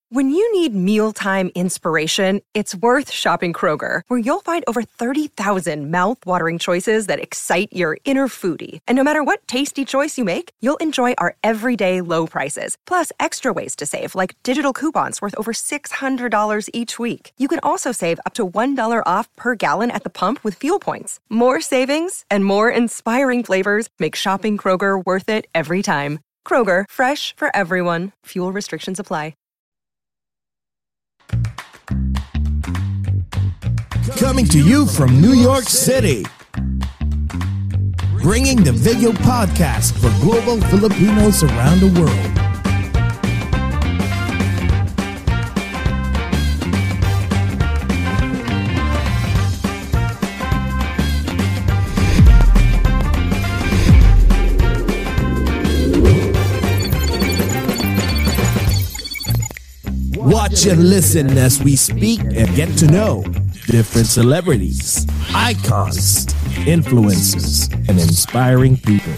When you need mealtime inspiration, it's worth shopping Kroger, where you'll find over 30,000 mouth-watering choices that excite your inner foodie. And no matter what tasty choice you make, you'll enjoy our everyday low prices, plus extra ways to save, like digital coupons worth over $600 each week. You can also save up to $1 off per gallon at the pump with fuel points. More savings and more inspiring flavors make shopping Kroger worth it every time. Kroger, fresh for everyone. Fuel restrictions apply. Coming to you from New York City, bringing the video podcast for global Filipinos around the world. Watch and listen as we speak and get to know different celebrities, icons, influencers, and inspiring people.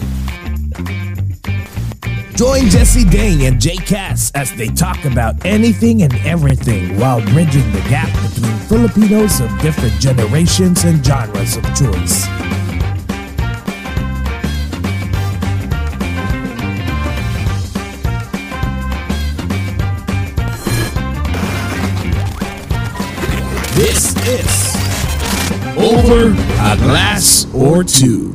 Join Jesse Dane and Jay Cass as they talk about anything and everything while bridging the gap between Filipinos of different generations and genres of choice. This is Over a Glass or Two.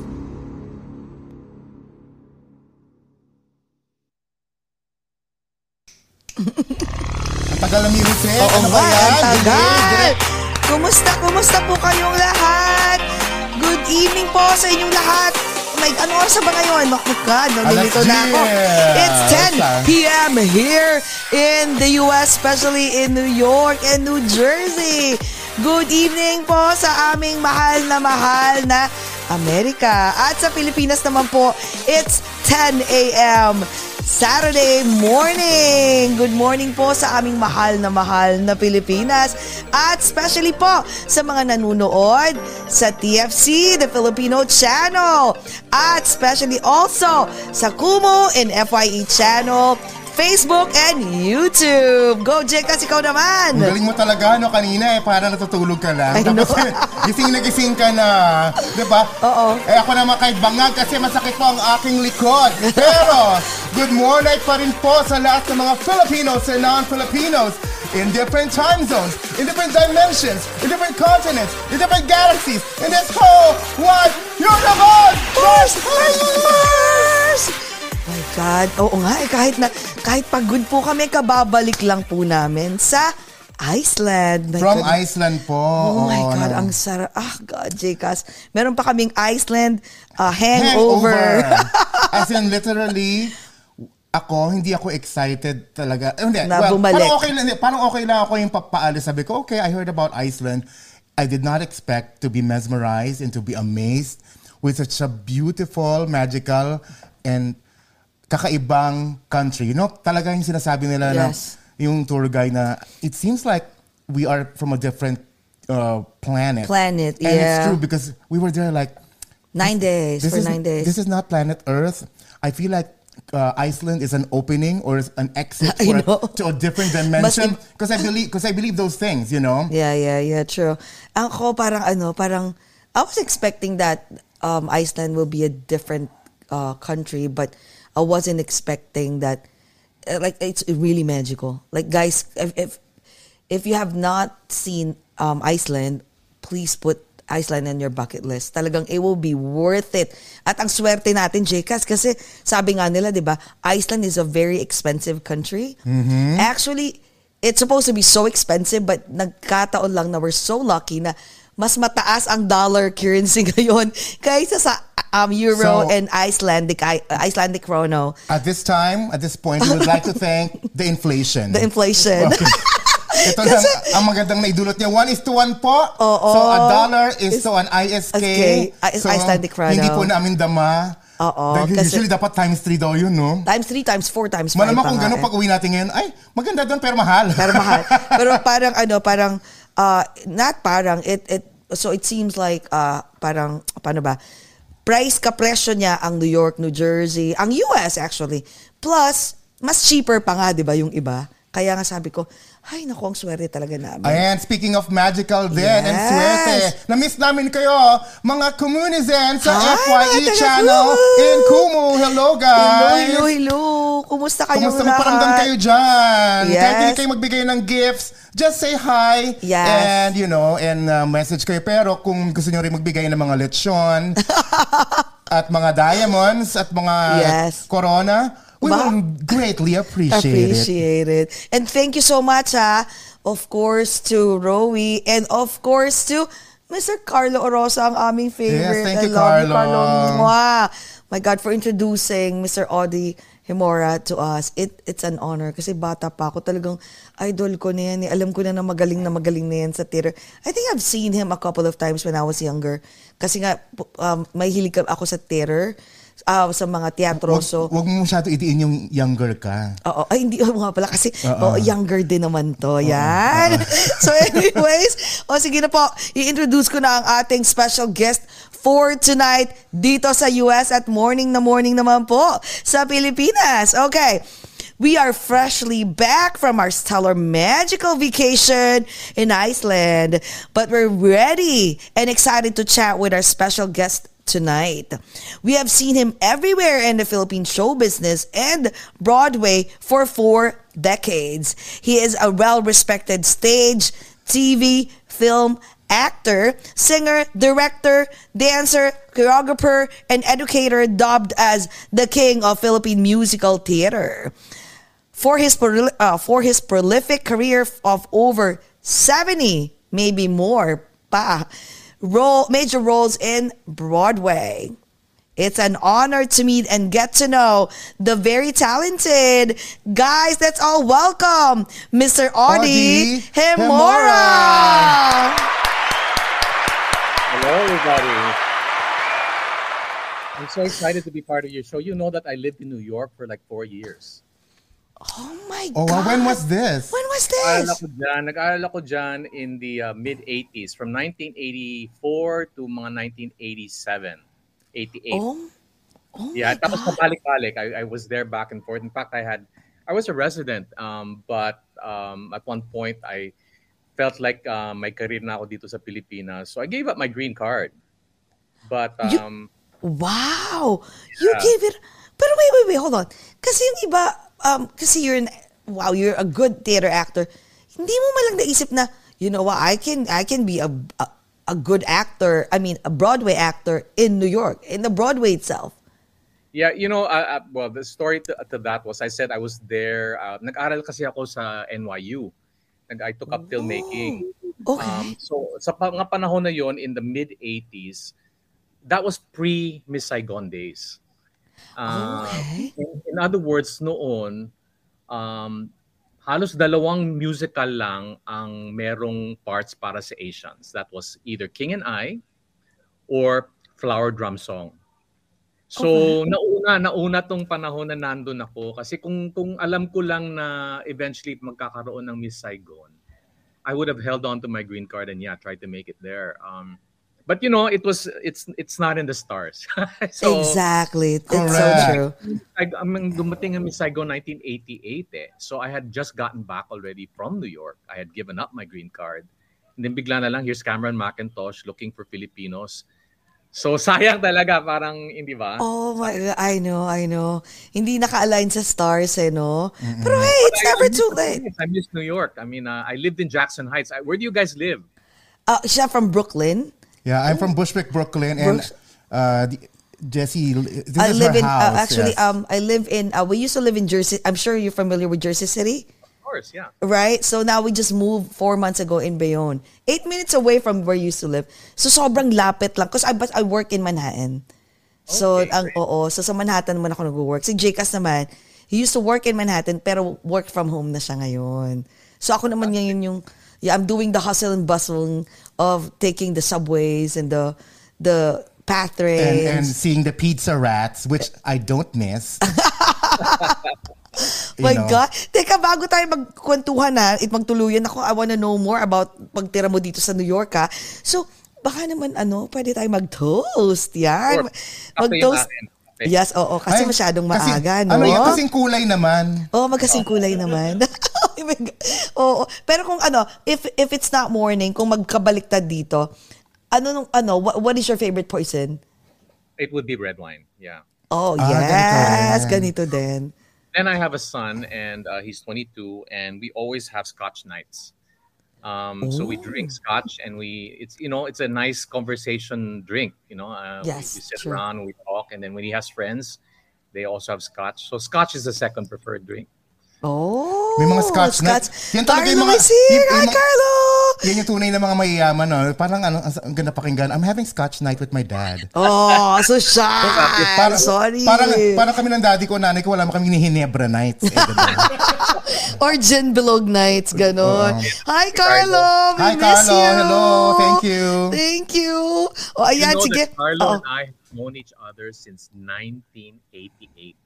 Ang tagal na music. Oo nga, ang tagal. Kumusta po kayong lahat? Good evening po sa inyong lahat. Ano oras ba ngayon? God, nalilito na ako. It's 10 p.m. here in the US, especially in New York and New Jersey. Good evening po sa aming mahal na Amerika. At sa Pilipinas naman po, it's 10 a.m. Saturday morning. Good morning po sa aming mahal na Pilipinas. At especially po sa mga nanonood sa TFC, the Filipino channel. At especially also sa Kumu and FYE channel, Facebook and YouTube. Go, Jekas, ikaw naman. Ang galing mo talaga, no, kanina parang natutulog ka lang. Tapos gising ka na. Diba? Oo. Ako naman kahit bangag kasi masakit po ang aking likod. Pero, good morning pa rin po sa lahat ng mga Filipinos and non-Filipinos in different time zones, in different dimensions, in different continents, in different galaxies, in this whole wide universe! My God. Oo nga, kahit pagod po kami, kababalik lang po namin sa Iceland. From Iceland po. Oh my God, ang sarap. God, Jekas. Meron pa kaming Iceland hangover. As in, literally, hindi ako excited talaga. Bumalik. Parang okay lang ako yung papaalis. Sabi ko, okay, I heard about Iceland. I did not expect to be mesmerized and to be amazed with such a beautiful, magical, and kakaibang country. You know, talaga yung sinasabi nila na yung tour guide na it seems like we are from a different planet. And it's true because we were there like 9 days. This is not planet Earth. I feel like Iceland is an opening or an exit to a different dimension because I believe those things, you know. Yeah, true. Ako parang I was expecting that Iceland will be a different country, but I wasn't expecting that. Like, it's really magical. Like, guys, if you have not seen Iceland, please put Iceland on your bucket list. Talagang it will be worth it. At ang swerte natin, Jekas, kasi sabi nga nila, di ba, Iceland is a very expensive country. Mm-hmm. Actually, it's supposed to be so expensive, but nagkataon lang na we're so lucky na mas mataas ang dollar currency ngayon kaysa sa euro and Icelandic krono. At this point, we would like to thank the inflation. Okay. Ito lang, ang magandang naidulot niya, 1:1 po. So, a dollar is to an ISK. So, Icelandic krono. Hindi po namin dama. Usually dapat times 3 daw yun, no? Times 3, times 4, times 5. Malamang kung gano'n pag uwi natin ngayon, ay, maganda doon pero mahal. Pero so it seems like, paano ba? Price ka presyo niya ang New York, New Jersey, ang US actually. Plus, mas cheaper pa nga, di ba, yung iba? Kaya nga sabi ko, ay naku, ang swerte talaga namin. Ayan, speaking of magical din and swerte, na-miss namin kayo, mga Kumunizen sa FYE channel in Kumu. Hello guys! Hello! Kumusta kayong Kumusta lahat? magparamdam kayo dyan? Yes. Kahit hindi kayo magbigay ng gifts, just say hi and message kayo. Pero kung gusto nyo rin magbigay ng mga lechon at mga diamonds at mga corona, we will greatly appreciate it. And thank you so much, of course, to Rowie and of course to Mr. Carlo Orosa, ang aming favorite. Yes, thank you, I love Carlo. you, Carlo. Mwah. My God, for introducing Mr. Audie Himora to us. It's an honor kasi bata pa ako. Talagang idol ko na yan. Alam ko na magaling na yan sa theater. I think I've seen him a couple of times when I was younger. Kasi nga, may hilig ako sa theater. Sa mga teatro. Wag mo masyado itiin yung younger ka. Oo. Ay, hindi nga pala kasi younger din naman to. Yan. So anyways, sige na po. I-introduce ko na ang ating special guest for tonight dito sa US at morning naman po sa Pilipinas. Okay. We are freshly back from our stellar magical vacation in Iceland. But we're ready and excited to chat with our special guest tonight. We have seen him everywhere in the Philippine show business and Broadway for 4 decades. He is a well-respected stage, TV, film actor, singer, director, dancer, choreographer, and educator dubbed as the King of Philippine Musical Theater. For his prolific career of over 70, maybe more pa, major roles in Broadway. It's an honor to meet and get to know the very talented guys. Let's all welcome Mr. Audie Himora. Hello, everybody. I'm so excited to be part of your show. You know that I lived in New York for like 4 years. Oh my God. Wow, when was this? Nag-aaral ako dyan in the mid-80s, from 1984 to mga 1987, 88. Oh yeah, my tapos God. pabalik-balik. I was there back and forth. In fact, I was a resident, but at one point, I felt like my career na ako dito sa Pilipinas. So I gave up my green card. But, wow! You gave it... Pero wait, hold on. Kasi yung iba... kasi you're a good theater actor. Hindi mo malang naisip na, you know what, I can be a good actor, a Broadway actor in New York, in the Broadway itself. Yeah, well, the story to that was, I said I was there, nag-aral kasi ako sa NYU. I took up filmmaking. Okay. So sa mga panahon na yon in the mid-80s, that was pre-Miss Saigon days. Okay. In other words, noon, halos 2 musical lang ang merong parts para sa Asians. That was either King and I or Flower Drum Song. So, nauna tong panahon na nandun ako. Kasi kung alam ko lang na eventually magkakaroon ng Miss Saigon, I would have held on to my green card and tried to make it there. But it's not in the stars. So, exactly. It's so true. Dumating ang Miss Saigon 1988 So I had just gotten back already from New York. I had given up my green card. And then bigla na lang, here's Cameron McIntosh looking for Filipinos. So sayang talaga, parang hindi ba? Oh my God, I know. Hindi naka-align sa stars, no? Mm-hmm. Pero hey, it's never too late. I miss New York. I lived in Jackson Heights. Where do you guys live? Siya from Brooklyn. Yeah, I'm from Bushwick, Brooklyn, and Jessie, this I is live her house. I live in. We used to live in Jersey. I'm sure you're familiar with Jersey City. Of course, yeah. Right? So now we just moved 4 months ago in Bayonne. 8 minutes away from where you used to live. So sobrang lapit lang. Because I work in Manhattan. So, so sa Manhattan naman ako nag-work. Si Jcas naman, he used to work in Manhattan pero work from home na siya ngayon. So ako naman ngayon yung, I'm doing the hustle and bustle of taking the subways and the path trains. And seeing the pizza rats, which I don't miss. My God. Teka, bago tayo magkwentuhan magtuluyan ako, I wanna know more about pagtira mo dito sa New York, ha? So, baka naman, pwede tayo mag-toast. Yan. Mag-toast. Yes, oo. Kasi masyadong maaga, no? Kasing kulay naman. Oo, magkasing kulay naman. Oo. Pero kung if it's not morning, kung magkabaliktad dito, what is your favorite poison? It would be red wine. Yeah. Oh, yes. Ganito din. Then I have a son, and he's 22, and we always have Scotch nights. So we drink Scotch, and it's a nice conversation drink. Yes, we sit true. around, we talk, and then when he has friends, they also have Scotch. So Scotch is the second preferred drink. Oh, May mga Scotch nights. Yan talaga Carlo yung mga- is here. Hi, yung- Carlo! Yan yung tunay na mga mayayaman, no? Parang ang ganda pakinggan. I'm having Scotch night with my dad. Oh, so shy. Sorry. Parang kami ng daddy ko, nanay ko, wala kami ni Hinebra nights. Or gin bilog nights, ganon. Hi, Carlo. Hi, We miss Carlo. you. Hello. Thank you. Thank you. O, ayan, sige. That Carlo Oh. and I have known each other since 1988.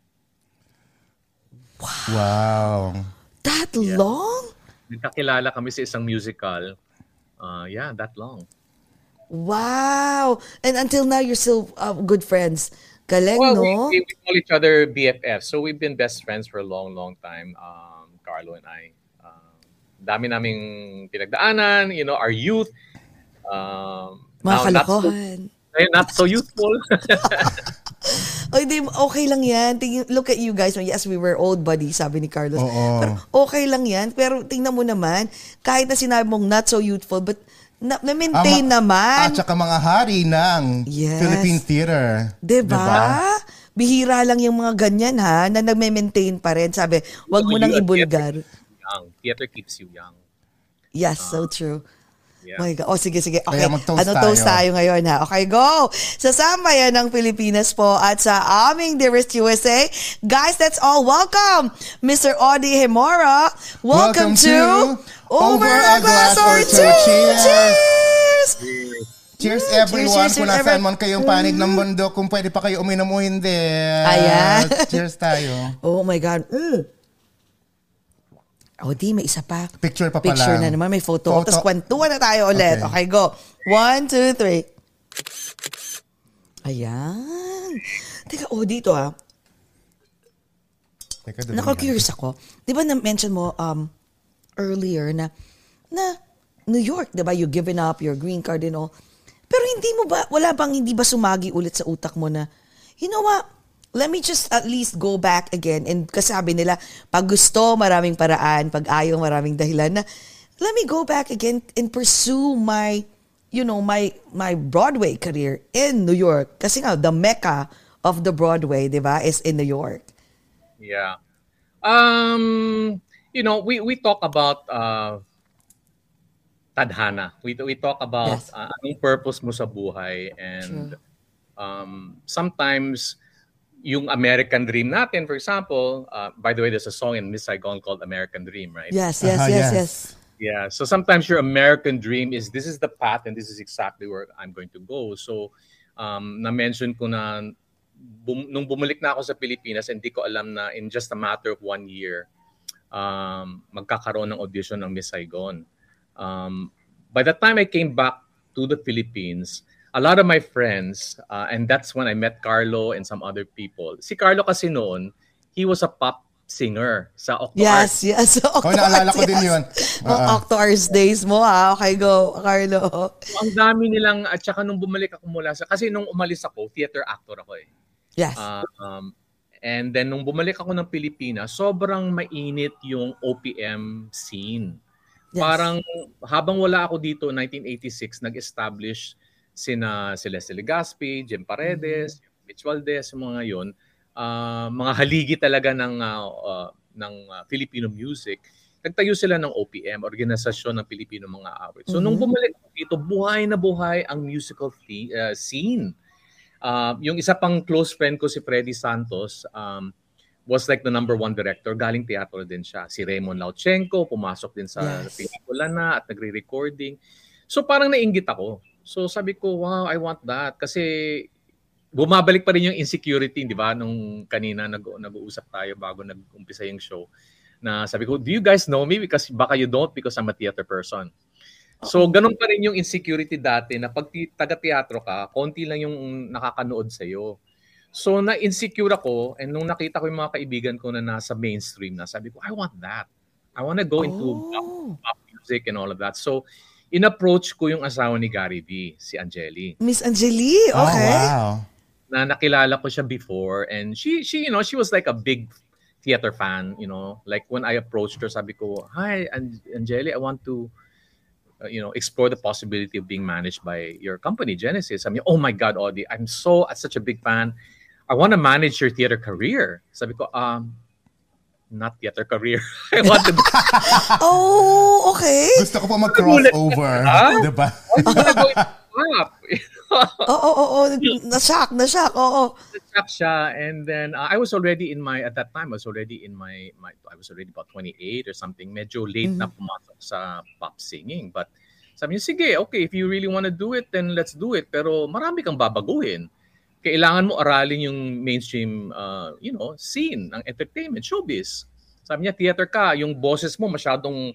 Wow. That long? Nagkakilala kami sa isang musical. That long. Wow. And until now, you're still good friends. Galing, Well, no? we call each other BFF. So we've been best friends for a long, long time. Carlo and I. Dami naming pinagdaanan, our youth. Mga kalokohan. Not so youthful. Hindi, okay lang yan. Look at you guys. Yes, we were old buddies, sabi ni Carlos. Oo. Pero okay lang yan. Pero tingnan mo naman, kahit na sinabi mong not so youthful, but na-maintain naman. At saka mga hari ng Yes. Philippine Theater. Diba? Bihira lang yung mga ganyan, ha, na nagme-maintain pa rin. Sabi, wag mo nang ibulgar. Theater keeps you young. Yes, so true. Yeah. My God. Sige. Okay, Kaya mag-toast toast tayo ngayon, ha? Okay, go! Sa Sambayan ng Pilipinas po at sa aming Dearest USA. Guys, that's all. Welcome, Mr. Audie Hemora. Welcome to Over a Glass or Two. Cheers! Cheers everyone. Cheers, Kung nasaan man kayong panig ng mundo, kung pwede pa kayo uminom o hindi. Ayan. Cheers tayo. Oh my God. O di, may isa pa. Picture pa pala. Picture na naman, may photo. Tapos kwentuhan na tayo ulit. Okay, go. 1, 2, 3. Ayan. Teka, dito Teka, Naka-curious ako. Di ba na-mention mo earlier na New York, di ba? You given up your green card and all. Pero wala bang hindi ba sumagi ulit sa utak mo na, you know what? Let me just at least go back again. And kasabi nila, pag gusto, maraming paraan. Pag ayaw, maraming dahilan na, let me go back again and pursue my Broadway career in New York. Kasi nga, the mecca of the Broadway, di ba, is in New York. Yeah. We talk about tadhana. We talk about anong purpose mo sa buhay, and sometimes yung American dream natin, for example, by the way, there's a song in Miss Saigon called American Dream, right? Yes. Yeah, so sometimes your American dream is this is the path and this is exactly where I'm going to go. So na-mention ko na nung bumalik na ako sa Pilipinas, hindi ko alam na in just a matter of 1 year, magkakaroon ng audition ng Miss Saigon. By the time I came back to the Philippines, a lot of my friends, and that's when I met Carlo and some other people. Si Carlo kasi noon, he was a pop singer sa Octo Arts. Yes. Oh, naalala ko din yun. Octo Arts days mo, ha? Okay, go, Carlo. So, ang dami nilang, at saka nung bumalik ako mula kasi nung umalis ako, theater actor ako eh. Yes. And then nung bumalik ako ng Pilipinas, sobrang mainit yung OPM scene. Yes. Parang habang wala ako dito, 1986, nag-establish sina Celeste Legaspi, Jem Paredes, Mitch Valdez, mga yun, mga haligi talaga ng Filipino music. Nagtayo sila ng OPM, Organisasyon ng Pilipino Mga Awit. So nung bumalik dito, buhay na buhay ang musical scene. Yung isa pang close friend ko, si Freddy Santos, was like the #1 director. Galing teatro din siya. Si Raymond Lauchenko, pumasok din sa pelikula na at nagre-recording. So parang nainggit ako. So sabi ko, wow, I want that. Kasi bumabalik pa rin yung insecurity, di ba? Nung kanina nag-uusap tayo bago nag-umpisa yung show. Na sabi ko, do you guys know me? Because baka you don't because I'm a theater person. So ganun pa rin yung insecurity dati na pag taga-teatro ka, konti lang yung nakakanood sa'yo. So na-insecure ako, and nung nakita ko yung mga kaibigan ko na nasa mainstream na, sabi ko, I want that. I I want to go into pop music and all of that. So, in-approach ko yung asawa ni Gary V, si Angeli. Miss Angeli, okay. Oh, wow. Na nakilala ko siya before, and she she was like a big theater fan, like when I approached her, sabi ko, hi Angeli, I want to explore the possibility of being managed by your company Genesis. I mean, oh my God, Audie, I'm such a big fan. I want to manage your theater career. Sabi ko, not theater career. I want to Oh, okay. Gusto ko pa mag-crossover. Diba? I'm gonna go into pop. Oo. Na-shock. Oo. Na-shock siya. And then I was already at that time, I was already about 28 or something. Medyo late na pumasok sa pop singing. But sabi niya, sige, okay, if you really want to do it, then let's do it. Pero marami kang babaguhin. Kailangan mo aralin yung mainstream, scene ng entertainment, showbiz. Sabi niya, theater ka, yung boses mo masyadong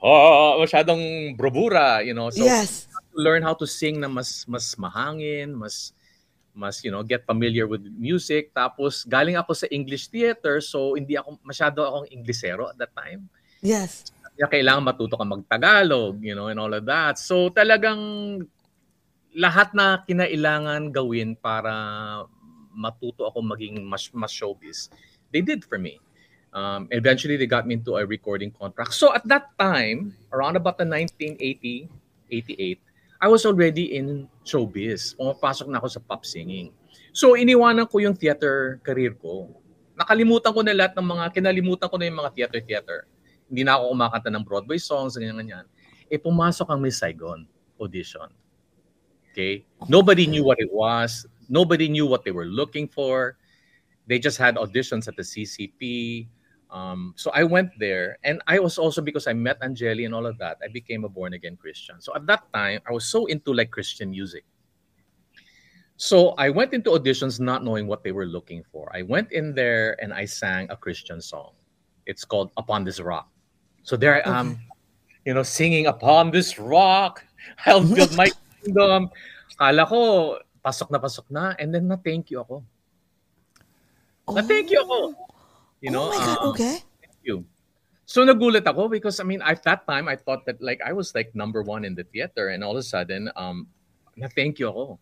bravura, So, yes. learn how to sing na mas mahangin, mas get familiar with music. Tapos galing ako sa English theater, so hindi ako masyado akong Inglesero at that time. Yes. Kaya kailangan matuto ka mag-Tagalog, and all of that. So talagang lahat na kinailangan gawin para matuto ako maging mas showbiz, they did for me. Eventually, they got me into a recording contract. So at that time, around about the 1980, 88, I was already in showbiz. Pumapasok na ako sa pop singing. So iniwanan ko yung theater career ko. Kinalimutan ko na yung mga theater. Hindi na ako kumakanta ng Broadway songs, ganyan. Pumasok ang Miss Saigon audition. Okay? Nobody knew what it was. Nobody knew what they were looking for. They just had auditions at the CCP. So I went there, and I was also, because I met Angeli and all of that, I became a born-again Christian. So at that time, I was so into like Christian music. So I went into auditions not knowing what they were looking for. I went in there and I sang a Christian song. It's called Upon This Rock. So there I am, singing Upon This Rock, I'll build my kingdom. Kala ko, pasok na, and then na-thank you ako. Na-thank you ako. Oh my God, okay. Thank you. So nagulat ako because, at that time, I thought that like I was like number one in the theater, and all of a sudden, na-thank you ako.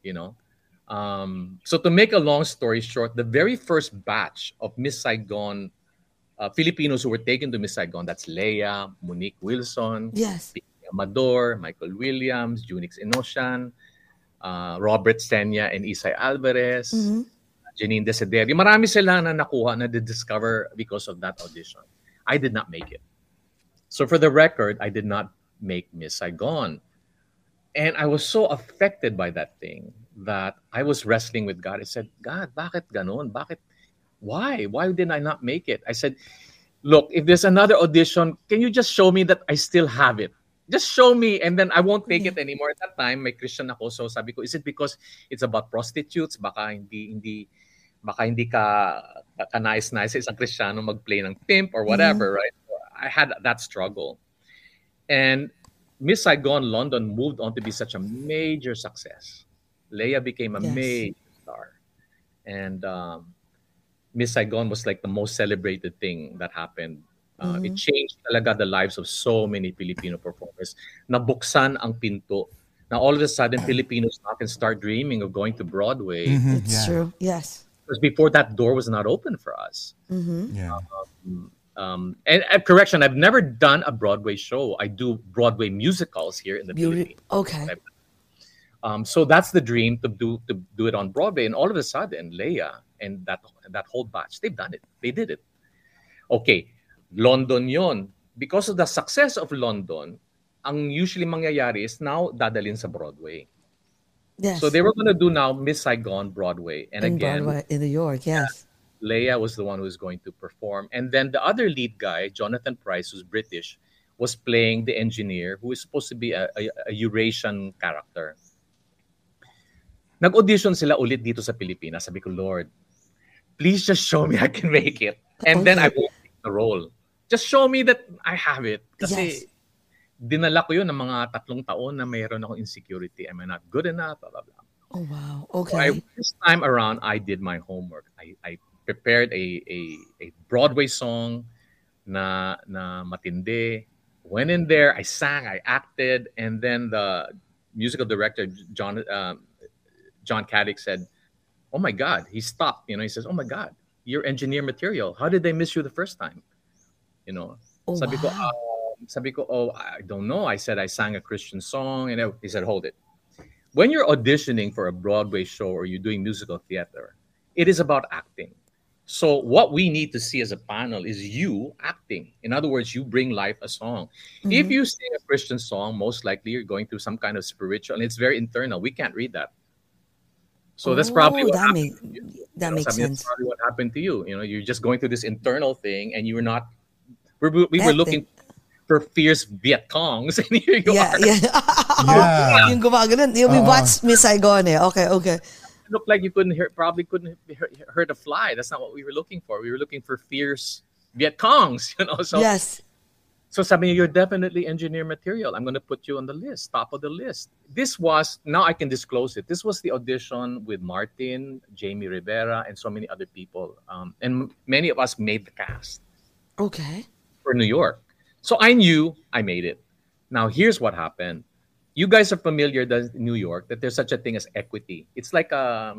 So to make a long story short, the very first batch of Miss Saigon, Filipinos who were taken to Miss Saigon, that's Leia, Monique Wilson, yes, Amador, Michael Williams, Junix Inosian, Robert Senya and Isay Alvarez, Janine Desiderio. Marami sila na nakuha na discover because of that audition. I did not make it. So for the record, I did not make Miss Saigon. And I was so affected by that thing that I was wrestling with God. I said, God, bakit ganon? Why? Why did I not make it? I said, look, if there's another audition, can you just show me that I still have it? Just show me, and then I won't take it anymore. At that time, may Christian ako, so sabi ko, is it because it's about prostitutes? Baka hindi ka nice isang Kristiyano mag-play ng pimp or whatever, right? So I had that struggle. And Miss Saigon London moved on to be such a major success. Leia became a major star. And Miss Saigon was like the most celebrated thing that happened. It changed talaga the lives of so many Filipino performers. Nabuksan ang pinto. Now all of a sudden, Filipinos now can start dreaming of going to Broadway. It's true. Yes. Because before that door was not open for us. Yeah. And correction, I've never done a Broadway show. I do Broadway musicals here in the Philippines. Okay. So that's the dream, to do it on Broadway. And all of a sudden, Leia and that whole batch, they've done it. They did it. Okay, London yon. Because of the success of London, ang usually mangyayari is now dadalhin sa Broadway. Yes. So they were going to do now Miss Saigon Broadway. And in again, Broadway, in New York, yes. Leia was the one who was going to perform. And then the other lead guy, Jonathan Price, who's British, was playing the engineer, who is supposed to be a Eurasian character. Nag-audition sila ulit dito sa Pilipinas. Sabi ko, Lord, please just show me I can make it. And then I will take the role. Just show me that I have it. Kasi dinala ko yun ng mga 3 taon na mayroon akong insecurity. Am I not good enough? Blah, blah, blah. Oh, wow. Okay. So this time around, I did my homework. I prepared a Broadway song. na matindi. Went in there, I sang, I acted, and then the musical director John Caddick said, "Oh my God!" He stopped. He says, "Oh my God, you're engineer material. How did they miss you the first time?" Oh, Sabi ko, wow. "Oh, I don't know." I said I sang a Christian song, and he said, "Hold it. When you're auditioning for a Broadway show or you're doing musical theater, it is about acting. So what we need to see as a panel is you acting. In other words, you bring life a song. If you sing a Christian song, most likely you're going through some kind of spiritual, and it's very internal. We can't read that. So that's probably what happened to you. That makes Sabi, that's sense. probably what happened to you. You're just going through this internal thing, and you were not. We were looking for fierce Viet Congs, and here you are. Yeah. Yung gumagano'n. We watched Miss Saigon eh. Okay. Looked like you couldn't hurt a fly. That's not what we were looking for. We were looking for fierce Viet Congs, So Yes. So sabi niya, you're definitely engineer material. I'm going to put you on the list, top of the list. This was, now I can disclose it. This was the audition with Martin, Jamie Rivera, and so many other people. And many of us made the cast Okay. for New York. So I knew I made it. Now, here's what happened. You guys are familiar in New York that there's such a thing as equity. It's like a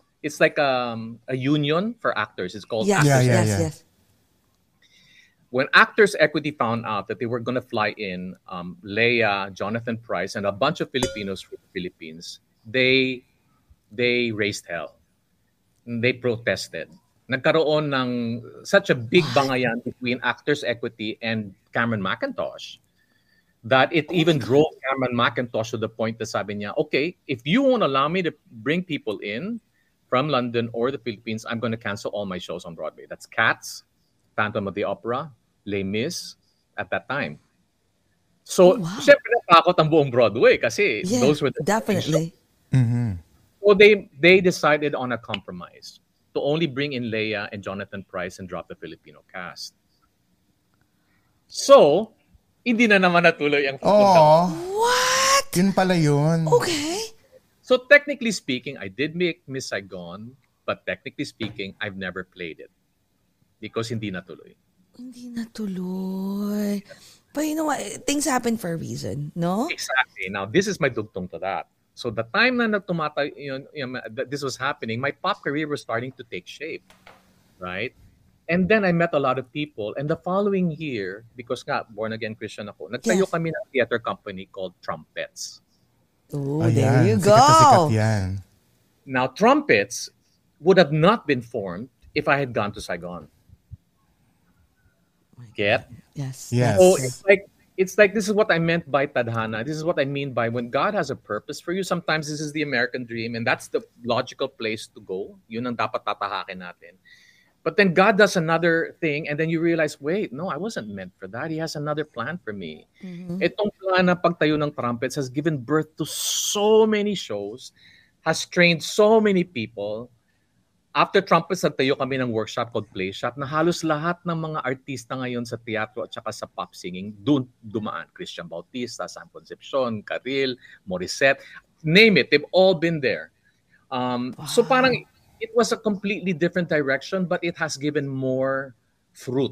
union for actors. It's called Yes, Actors. yes. When Actors Equity found out that they were going to fly in Leia, Jonathan Price, and a bunch of Filipinos from the Philippines, they raised hell. They protested. Nagkaroon ng such a big bangayan between Actors Equity and Cameron Mackintosh that it even drove Cameron Mackintosh to the point that sabi niya, okay, if you won't allow me to bring people in from London or the Philippines, I'm going to cancel all my shows on Broadway. That's Cats, Phantom of the Opera, Les Mis at that time. So, syempre natakot ang buong Broadway kasi those were the definitely. So they decided on a compromise to only bring in Leia and Jonathan Price and drop the Filipino cast. So, hindi na naman natuloy ang pupunta. What? Yun pala yun. Okay. So technically speaking, I did make Miss Saigon, but technically speaking, I've never played it because hindi natuloy. Hindi natuloy. But you know what? Things happen for a reason, no? Exactly. Now, this is my dugtong to that. So the time na this was happening, my pop career was starting to take shape, right? And then I met a lot of people. And the following year, because nga, born-again Christian ako, nagtayo kami ng theater company called Trumpets. Oh, there you go. Sikat na sikat yan. Now, Trumpets would have not been formed if I had gone to Saigon. Get? Yes. So it's like this is what I meant by tadhana. This is what I mean by when God has a purpose for you. Sometimes this is the American dream, and that's the logical place to go. Yun ang dapat tatahakin natin. But then God does another thing, and then you realize, wait, no, I wasn't meant for that. He has another plan for me. Itong plan na pagtayo ng Trumpets has given birth to so many shows, has trained so many people. After Trumpets, nagtayo kami ng workshop called Play Shop na halos lahat ng mga artista ngayon sa teatro at saka sa pop singing doon dumaan. Christian Bautista, Sam Concepcion, Carril, Morissette, name it. They've all been there. So parang it was a completely different direction, but it has given more fruit.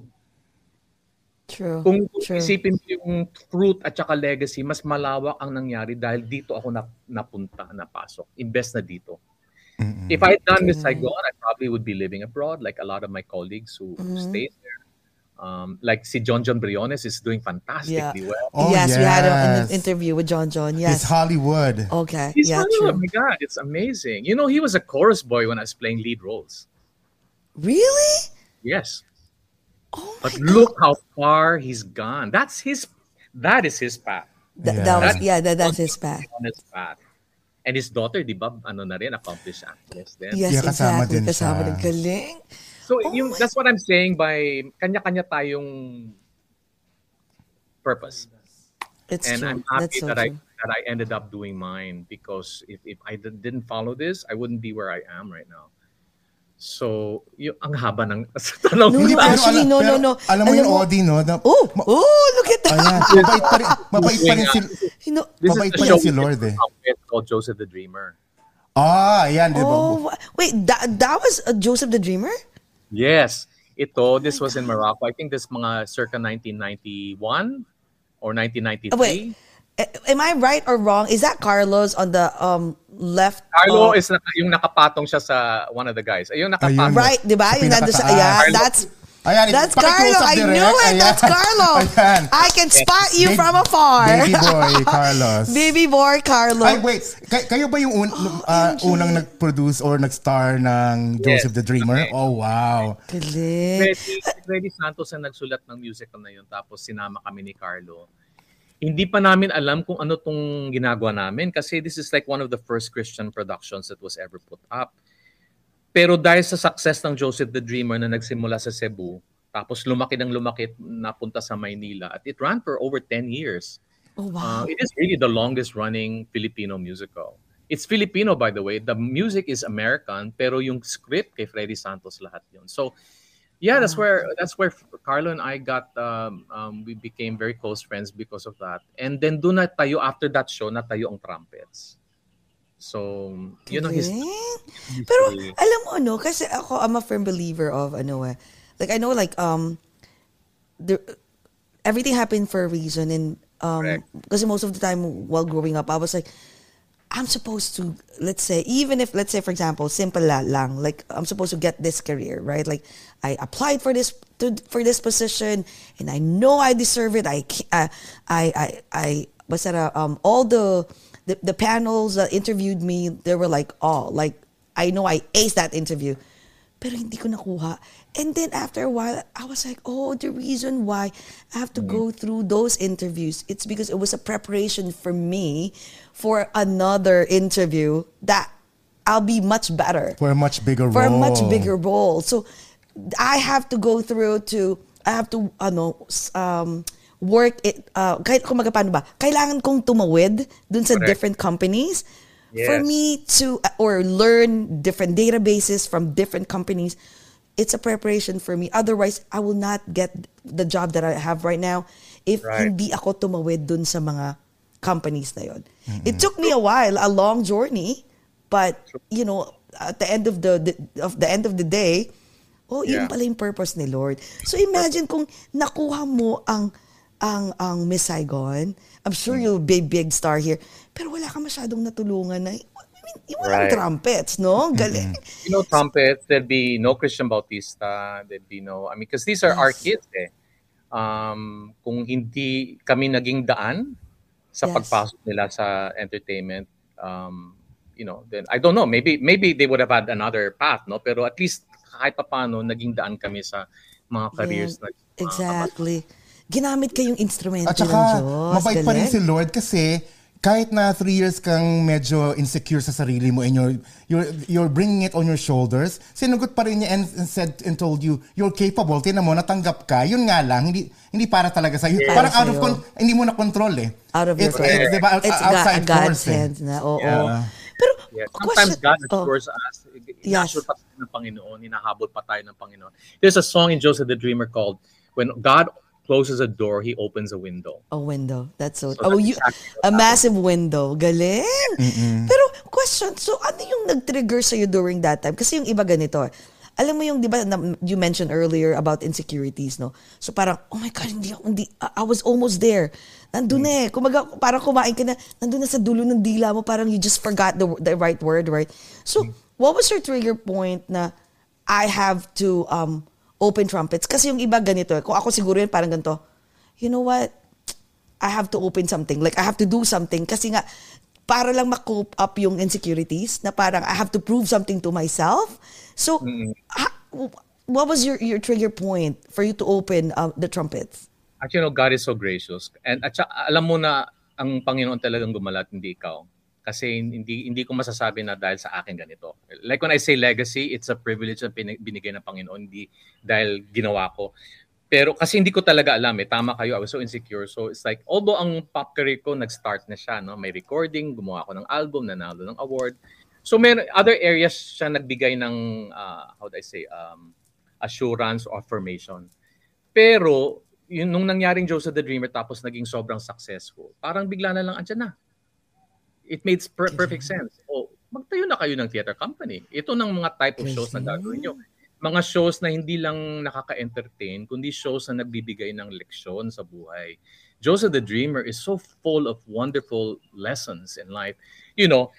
True. Kung isipin mo yung fruit at saka legacy, mas malawak ang nangyari dahil dito ako napunta, napasok. Invest na dito. If I had done Miss Saigon, I probably would be living abroad, like a lot of my colleagues who stayed there. Like si John Briones is doing fantastically well. Oh, yes, we had an interview with John. Yes. It's Hollywood. Okay. He's true. Oh my God, it's amazing. You know, he was a chorus boy when I was playing lead roles. Really? Yes. Oh but look how far he's gone. That is his path. That's his path. On his path. And his daughter, di ba, na rin, accomplished actress din. Yes, kasama exactly. din siya. Kasama din. Galing. So that's what I'm saying by kanya-kanya tayong purpose. It's and true. I'm happy That's so that true. I ended up doing mine because if I didn't follow this, I wouldn't be where I am right now. So, ang haba ng tanong. No, actually, no. Alam mo yung Audi, no? Look at that. Ayan, mabait pa rin si... This mabait is pa the rin show si Lord eh. It's called Joseph the Dreamer. Ayan, di ba? Oh, wait, that was Joseph the Dreamer? Yes. This was in Morocco. I think this mga circa 1991 or 1993. Wait, am I right or wrong? Is that Carlos on the left? Carlo is yung nakapatong siya sa one of the guys. Ayun, nakapatong. Right, di ba? Yung nandun sa, yeah, that's Carlo. I knew it. That's Carlo. I can spot you from afar. Baby boy, Carlos. Baby boy, Carlo. Ay, wait. Kayo ba yung unang nag-produce or nag-star ng Joseph the Dreamer? Oh, wow. Galing. Freddy Santos ang nagsulat ng musical na yun. Tapos sinama kami ni Carlo. Hindi pa namin alam kung ano tong ginagawa namin kasi this is like one of the first Christian productions that was ever put up. Pero dahil sa success ng Joseph the Dreamer na nagsimula sa Cebu, tapos lumaki napunta sa Maynila, at it ran for over 10 years. Oh, wow. It is really the longest running Filipino musical. It's Filipino, by the way. The music is American, pero yung script kay Freddy Santos lahat yun. So, yeah, that's where Carlo and I got, we became very close friends because of that. And then doon after that show, natayo ang Trumpets. So, yun ang history. Pero, alam mo, no, kasi ako, I'm a firm believer of, like, I know, like, everything happened for a reason. And, kasi most of the time, while growing up, I was like, I'm supposed to, let's say, for example, simple lang, like, I'm supposed to get this career, right? Like, I applied for this position, and I know I deserve it. All the panels that interviewed me, they were like, oh, like, I know I aced that interview. Pero hindi ko nakuha. And then after a while, I was like, oh, the reason why I have to go through those interviews, it's because it was a preparation for me for another interview that I'll be much better. For a much bigger role. So I have to go through work it, kahit kumaga paano ba, kailangan kong tumawid dun sa different companies for me to, or learn different databases from different companies. It's a preparation for me. Otherwise, I will not get the job that I have right now if hindi ako tumawid dun sa mga companies na yun. It took me a while, a long journey, but, at the end of the day, yun pala yung purpose ni Lord. So imagine kung nakuha mo ang Miss Saigon, I'm sure you'll be a big star here. Pero wala ka masyadong natulungan na, walang trumpets, no? Galing. Trumpets, there'd be no Christian Bautista, there'd be no, because these are our kids eh. Kung hindi kami naging daan sa pagpasok nila sa entertainment, then I don't know, maybe they would have had another path, no? Pero at least kahit paano naging daan kami sa mga careers na exactly. Ginamit kayong instrumento ng Diyos. At saka, mabait pa rin si Lord kasi kahit na 3 years kang medyo insecure sa sarili mo and you're bringing it on your shoulders, sinugot pa rin niya and told you, you're capable, tinan mo, natanggap ka. Yun nga lang, hindi para talaga sa'yo. Parang hindi mo na control eh. Out of your control. Diba, outside God's force hands na. Oo. Yeah. Pero, sometimes God assures us, inassure pa tayo ng Panginoon, hinahabol pa tayo ng Panginoon. There's a song in Joseph the Dreamer called, when God closes a door, he opens a window. A window. That's so a massive window. Galing. Pero question, so ano yung nag-trigger sa'yo during that time? Kasi yung iba ganito. Alam mo yung, di ba, you mentioned earlier about insecurities, no? So parang, oh my God, I was almost there. Nandun eh. Kumaga, parang kumain ka na, nandun na sa dulo ng dila mo, parang you just forgot the right word, right? So, what was your trigger point na I have to open trumpets? Kasi yung iba ganito. Kung ako siguro yun, parang ganito, you know what? I have to open something. Like, I have to do something. Kasi nga, para lang ma-cope up yung insecurities na parang I have to prove something to myself. So, what was your trigger point for you to open the trumpets? Actually, God is so gracious. And alam mo na ang Panginoon talagang gumalat, hindi ikaw. Kasi hindi ko masasabi na dahil sa akin ganito. Like when I say legacy, it's a privilege na binigay ng Panginoon, hindi dahil ginawa ko. Pero kasi hindi ko talaga alam eh. Tama kayo, I was so insecure. So it's like, although ang pop career ko, nag-start na siya. No? May recording, gumawa ako ng album, nanalo ng award. So may other areas siya nagbigay ng, assurance or affirmation. Pero yun, nung nangyaring Joseph the Dreamer tapos naging sobrang successful, parang bigla na lang andyan na. It made perfect sense. Magtayo na kayo ng theater company. Ito ng mga type of shows na gagawin nyo. mga shows na hindi lang nakaka-entertain, kundi shows na nagbibigay ng leksyon sa buhay. Joseph the Dreamer is so full of wonderful lessons in life. You know,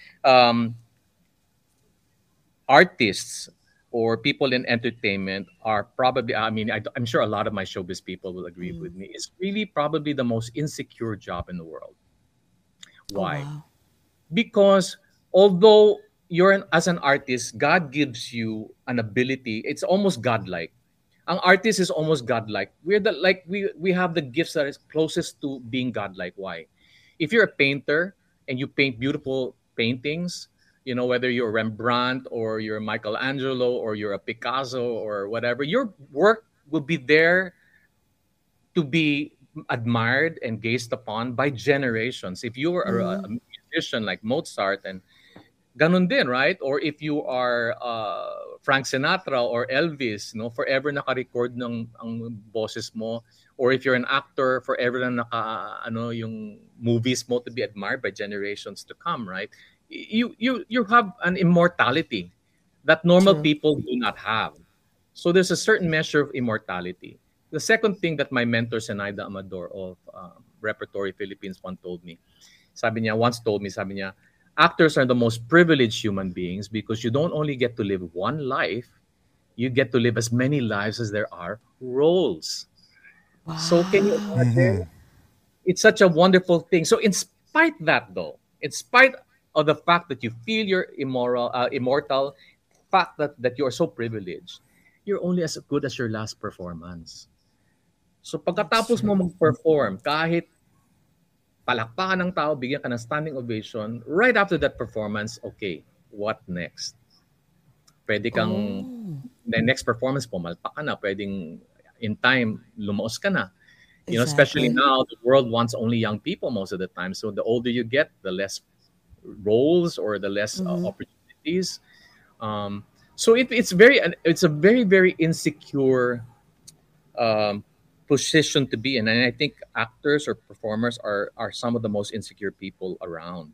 artists or people in entertainment are probably, I'm sure a lot of my showbiz people will agree with me, it's really probably the most insecure job in the world. Why? Oh, wow. Because although as an artist, God gives you an ability, it's almost godlike. Ang artist is almost godlike. We have the gifts that is closest to being godlike. Why? If you're a painter and you paint beautiful paintings, you know, whether you're Rembrandt or you're Michelangelo or you're a Picasso or whatever, your work will be there to be admired and gazed upon by generations. If you were a musician like Mozart, and ganun din, right? Or if you are Frank Sinatra or Elvis, no, forever naka-record ng ang boses mo. Or if you're an actor, forever na yung movies mo to be admired by generations to come, right? You have an immortality that normal people do not have. So there's a certain measure of immortality. The second thing that my mentor, Zenaida Amador of Repertory Philippines once told me, sabi niya, actors are the most privileged human beings because you don't only get to live one life, you get to live as many lives as there are roles. Wow. So can you imagine? It's such a wonderful thing. So in spite of the fact that you feel you're immortal, fact that you're so privileged, you're only as good as your last performance. So pagkatapos mo mag-perform, kahit palakpakan ng tao, bigyan ka ng standing ovation, right after that performance, okay, what next? Pwede kang, the next performance, pumalpak ka na. Pwedeng, in time, lumaos ka na. You know, especially now, the world wants only young people most of the time. So the older you get, the less roles or the less opportunities. So it's a very, very insecure position to be in, and I think actors or performers are some of the most insecure people around.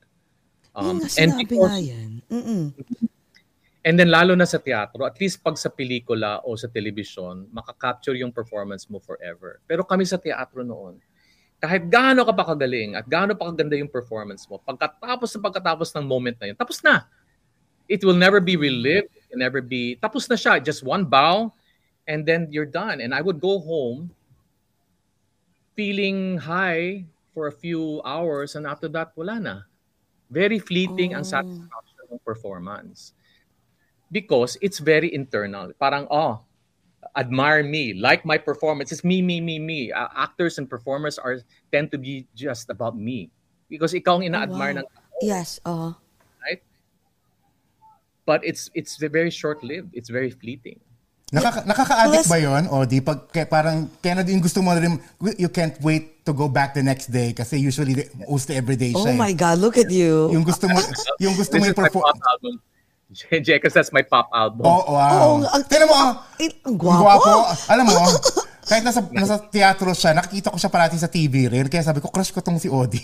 And then lalo na sa teatro, at least pag sa pelikula o sa television, makakapture yung performance mo forever. Pero kami sa teatro noon, kahit gaano ka pa kagaling at gaano pa kaganda yung performance mo, pagkatapos ng moment na yun, tapos na. It will never be relived, it will never be, tapos na siya, just one bow, and then you're done. And I would go home feeling high for a few hours, and after that, wala na. Very fleeting ang satisfaction ng performance. Because it's very internal. Parang, admire me, like my performance. It's me. Actors and performers tend to be just about me. Because ikaw ang ina-admire ng tao. Yes, Right? But it's very short-lived. It's very fleeting. Nakaka-addict ba yun? O di pag parang kaya na din gusto mo rin, you can't wait to go back the next day kasi usually almost everyday siya. Oh my God, look at you. Yung gusto mo i-perform. Because that's my pop album. Oh, wow. Tignan mo, ang gwapo. Alam mo, kahit nasa teatro siya, nakikita ko siya parati sa TV rin. Kaya sabi ko, crush ko tong si Odi.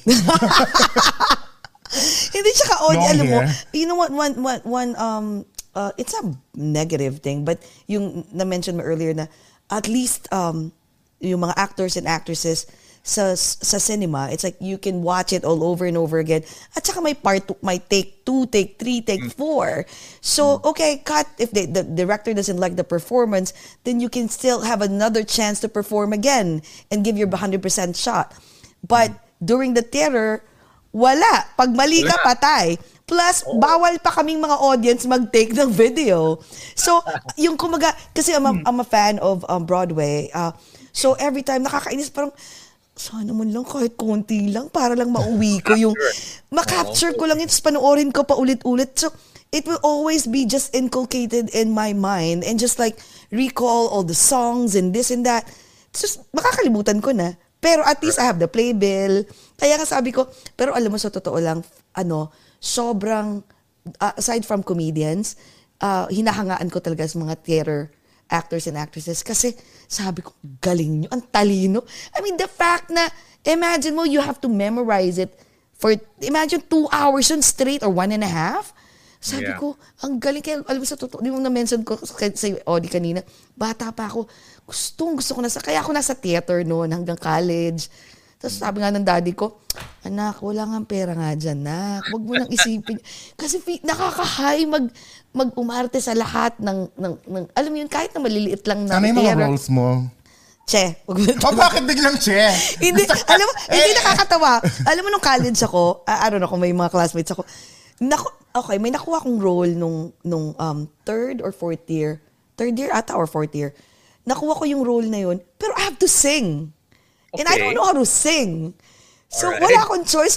Hindi siya ka-Odi, alam mo. You know what, one it's a negative thing, but yung na-mention mo earlier na at least yung mga actors and actresses sa cinema, it's like you can watch it all over and over again. At saka may take 2, take 3, take 4. So, okay, cut. If the director doesn't like the performance, then you can still have another chance to perform again and give your 100% shot. But during the theater, wala. Pag mali ka, patay. Plus, bawal pa kaming mga audience mag-take ng video. So, yung kumaga, kasi I'm a fan of Broadway. So, every time, nakakainis, parang, sana man lang kahit konti lang para lang mauwi ko yung makapture ko lang yun, tapos panoorin ko pa ulit-ulit. So, it will always be just inculcated in my mind and just like recall all the songs and this and that. Just, makakalimutan ko na. Pero at least I have the playbill. Kaya nga sabi ko, pero alam mo sa totoo lang, sobrang, aside from comedians, hinahangaan ko talaga sa mga theater actors and actresses kasi sabi ko, galing nyo, ang talino. I mean, the fact na, imagine mo, you have to memorize it for, imagine 2 hours yun straight or 1.5. Sabi ko, ang galing. Kaya, alam mo sa totoo, yung na-mention ko sa Audie kanina, bata pa ako, gusto ko kaya ako nasa theater noon hanggang college. Tapos sabi nga ng daddy ko, anak, wala nga pera nga dyan, nak. Huwag mo nang isipin. Kasi nakaka-high mag-umarte sa lahat ng, alam mo yun, kahit na maliliit lang na ano yung mga roles mo? Che. Bakit biglang che? Hindi, alam mo, hindi nakakatawa. Alam mo, nung college ako, I don't know kung may mga classmates ako, may nakuha akong role nung third or fourth year. Third year ata or fourth year. Nakuha ko yung role na yun, pero I have to sing. Okay. And I don't know how to sing. So, wala akong choice.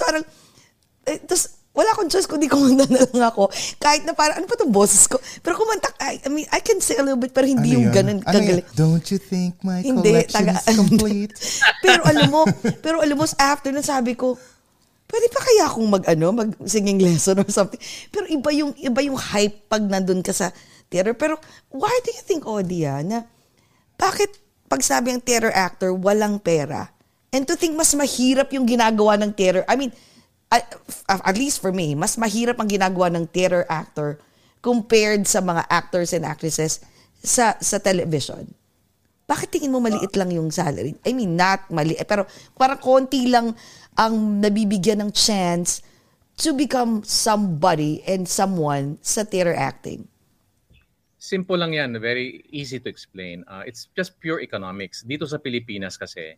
Wala akong choice kundi kumanta na lang ako. Kahit na parang, ano pa itong boses ko? Pero kumanta, I mean, I can sing a little bit, pero hindi yung ganun kagaling. Don't you think my collection is complete? pero alam mo, after na sabi ko, pwede pa kaya akong mag-singing lesson or something? Pero iba yung hype pag nandun ka sa theater. Pero why do you think, Odia, na bakit pag sabi ang theater actor, walang pera? And to think mas mahirap yung ginagawa ng theater. I mean, at least for me, mas mahirap ang ginagawa ng theater actor compared sa mga actors and actresses sa television. Bakit tingin mo maliit lang yung salary? I mean, not maliit, pero parang konti lang ang nabibigyan ng chance to become somebody and someone sa theater acting. Simple lang yan. Very easy to explain. It's just pure economics. Dito sa Pilipinas kasi,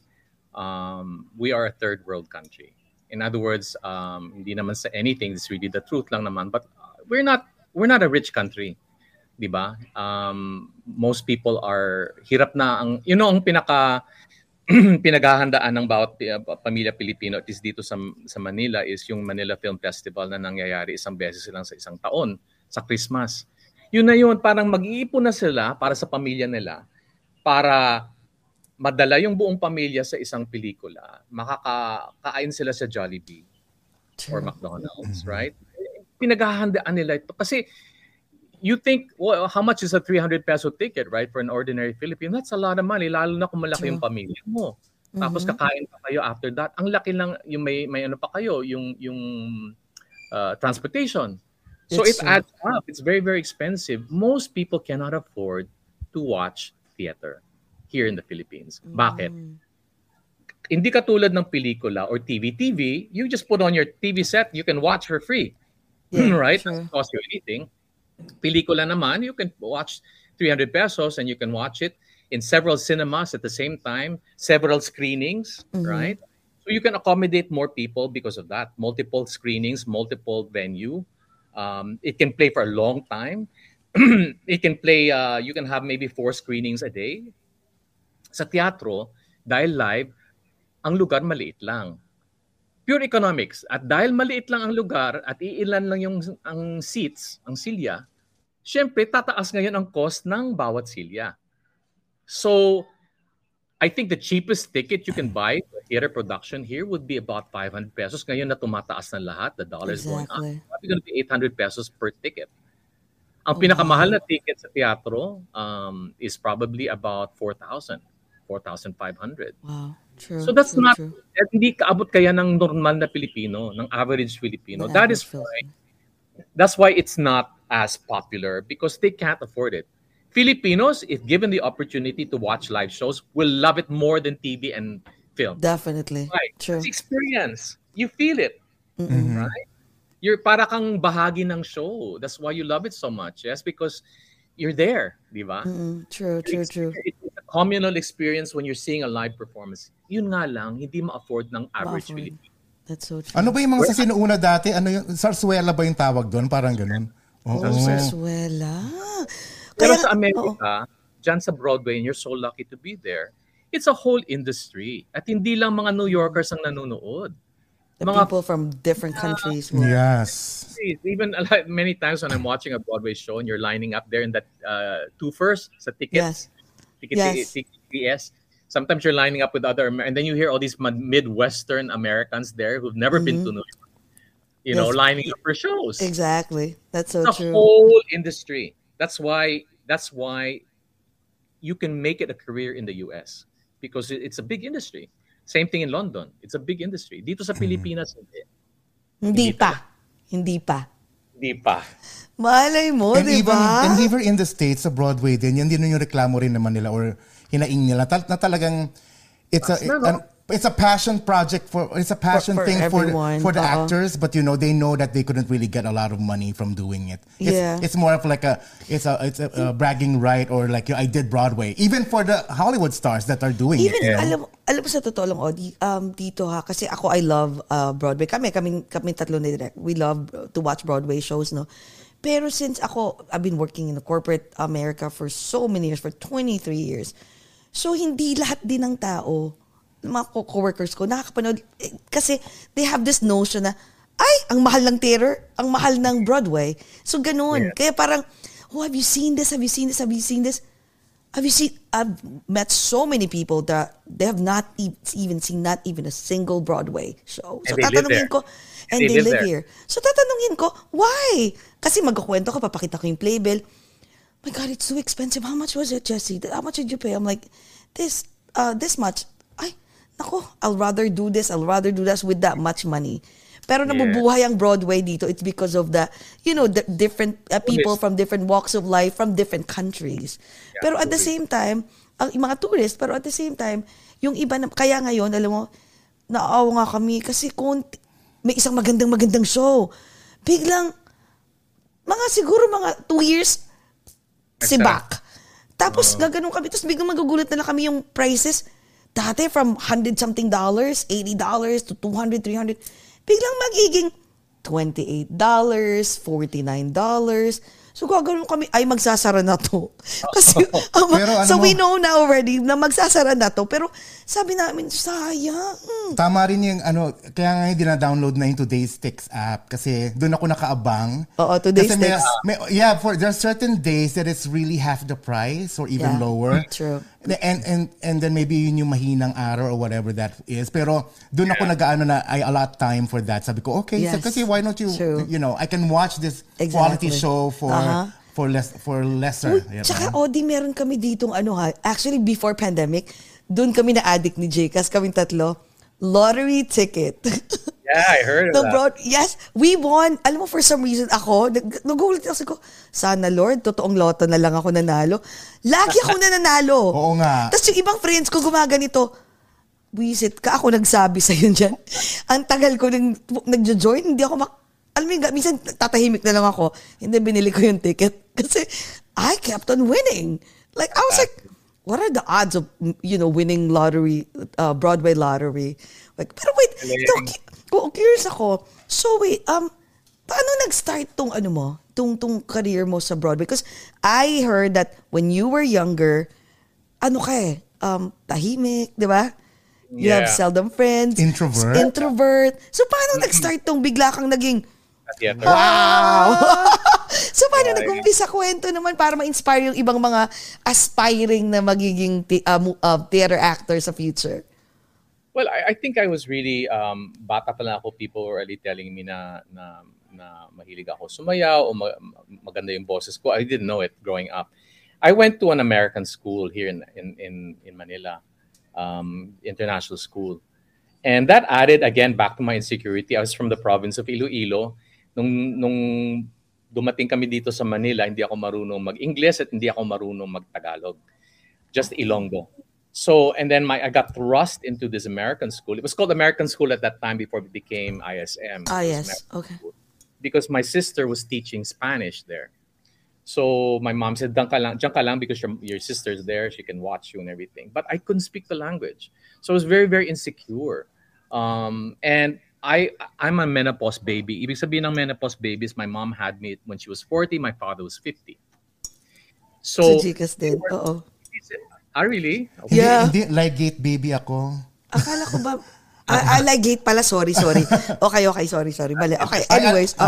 we are a third world country. In other words, hindi naman sa anything, it's really the truth lang naman. But we're not a rich country, di ba? Most people are hirap na ang pinaghahandaan ng bawat pamilya Pilipino at least dito sa Manila is yung Manila Film Festival na nangyayari isang beses lang sa isang taon sa Christmas. Yun na yun, parang mag-iipon na sila para sa pamilya nila para madala yung buong pamilya sa isang pelikula, makakain sila sa Jollibee or McDonald's, right? Pinaghahandaan nila ito. Kasi you think, well, how much is a 300 peso ticket, right? For an ordinary Filipino, that's a lot of money, lalo na kung malaki yung pamilya mo. Tapos kakain pa kayo after that. Ang laki lang, yung may ano pa kayo, yung transportation. So it adds up. It's very, very expensive. Most people cannot afford to watch theater here in the Philippines. Bakit? Hindi katulad ng pelikula or TV. TV, you just put on your TV set, you can watch for free. Right? Doesn't cost you anything. Pelikula naman, you can watch 300 pesos and you can watch it in several cinemas at the same time, several screenings, right? So you can accommodate more people because of that. Multiple screenings, multiple venue. It can play for a long time. It can play, you can have maybe 4 screenings a day. Sa teatro, dahil live, ang lugar maliit lang. Pure economics. At dahil maliit lang ang lugar at iilan lang ang seats, ang silya, syempre tataas ngayon ang cost ng bawat silya. So, I think the cheapest ticket you can buy for theater production here would be about 500 pesos. Ngayon na tumataas na lahat, the dollar is going up. It's probably going to be 800 pesos per ticket. Ang pinakamahal na ticket sa teatro is probably about 4,000. 4,500. Wow, true. So that's so not, true. hindi kaabot kaya ng normal na Pilipino, ng average Filipino. That's why it's not as popular because they can't afford it. Filipinos, if given the opportunity to watch live shows, will love it more than TV and film. Definitely. Right. True. It's experience. You feel it. Right? You're para kang bahagi ng show. That's why you love it so much. Yes, because you're there, di ba? True. It's a communal experience when you're seeing a live performance. Yun nga lang, hindi ma-afford ng average Filipino. That's so true. Ano ba yung mga sa sinuuna dati? Ano yung sarsuela ba yung tawag doon? Parang ganun. Sarsuela. Pero sa Amerika, dyan sa Broadway, and you're so lucky to be there, it's a whole industry. At hindi lang mga New Yorkers ang nanonood. The people from different countries. Yes. Even many times when I'm watching a Broadway show and you're lining up there in that two-first sa tickets, TS. Sometimes you're lining up with other, and then you hear all these Midwestern Americans there who've never been to New York, lining up for shows. Exactly. That's so it's true. It's a whole industry. That's why you can make it a career in the US because it's a big industry. Same thing in London. It's a big industry. Dito sa Pilipinas, Hindi pa. Di pa. Malay mo, And di ba? and even in the States, sa Broadway din, yan din yung reklamo rin naman nila or hinaing nila. Na talagang, it's a passion project it's a passion For thing everyone. for the actors, but they know that they couldn't really get a lot of money from doing it. It's more of like it's a bragging right, or like I did Broadway. Even for the Hollywood stars that are doing Even, it. alam mo sa totoo lang, dito ha, kasi ako, I love Broadway. Kami tatlo ni Direk, we love to watch Broadway shows, no? Pero since I've been working in the corporate America for so many years, for 23 years. So, hindi lahat din ng tao, mga co-workers ko, nakakapanood. Kasi they have this notion na, ang mahal ng theater, ang mahal ng Broadway. So, ganun. Kaya parang, have you seen this? Have you seen this? Have you seen this? I've met so many people that they have not even seen not even a single Broadway show. So, tatanungin ko, and they live here. So, tatanungin ko, why? Kasi magkukwento ko, papakita ko yung playbill. My God, it's so expensive. How much was it, Jessie? How much did you pay? I'm like, this much. I'll rather do this. I'll rather do this with that much money. Pero nabubuhay ang Broadway dito. It's because of the different people from different walks of life, from different countries. Yeah, pero at the same time, yung mga tourists, pero at the same time, yung iba, kaya ngayon, alam mo, naawa nga kami kasi may isang magandang show. Biglang, siguro 2 years, si back. Tapos, gaganon kami. Tapos, biglang magugulat na lang kami yung prices. Dati, from $100-something, $80 to $200, $300. Biglang magiging $28, $49. So, gagawin kami, magsasara na to. Kasi, so we know na already na magsasara na to. Pero, sabi namin, sayang. Tama rin yung, kaya nga yung dina-download na yung Today's Sticks app. Kasi, doon ako nakaabang. Oo, Today's Sticks. There are certain days that it's really half the price or even lower. True. And then maybe yun yung mahinang araw or whatever that is. Pero doon ako nag-aano na I allot time for that. Sabi ko, okay, so kasi why don't you, I can watch this quality show for lesser. Tsaka, Odi, meron kami ditong actually before pandemic, doon kami na-addict ni Jay, kasi kaming tatlo, lottery ticket. Yeah, I heard of that. Yes, we won. Alam mo, for some reason, nagulat ako. Sana, Lord, totoong loto na lang ako nanalo. Lagi ako nananalo. Oo nga. Tapos yung ibang friends ko gumaganito, wisit ka, ako nagsabi sa'yo dyan. Ang tagal ko nag-join, hindi ako alam mo, minsan tatahimik na lang ako. Hindi, binili ko yung ticket. Kasi I kept on winning. Like, I was like, what are the odds of, winning lottery, Broadway lottery? Like, pero wait, curious ako. So wait, paano nag-start tong career mo sa Broadway? Because I heard that when you were younger, tahimik, di ba? You have seldom friends. Introvert. So paano nag-start tong bigla kang naging, wow! So paano nag-umpisa, kwento naman para ma-inspire yung ibang mga aspiring na magiging theater actor sa future? Well, I think I was really, bata pa lang ako, people were already telling me na mahilig ako sumayaw o maganda yung boses ko. I didn't know it growing up. I went to an American school here in Manila, international school. And that added, again, back to my insecurity. I was from the province of Iloilo. Nung dumating kami dito sa Manila, hindi ako marunong mag-English at hindi ako marunong mag-Tagalog. Just Ilonggo. So, and then I got thrust into this American school. It was called American School at that time before it became ISM. Yes. Okay. Because my sister was teaching Spanish there. So my mom said, diyan ka lang because your sister's there. She can watch you and everything. But I couldn't speak the language. So I was very, very insecure. And I'm a menopause baby. Ibig sabihin ng menopause baby is my mom had me when she was 40, my father was 50. So Jikas din. Oo. Really? Okay. Yeah. Hindi, like gate baby ako. Akala ko ba? Like gate pala. Sorry. Okay. Sorry. Bale. Okay, anyways.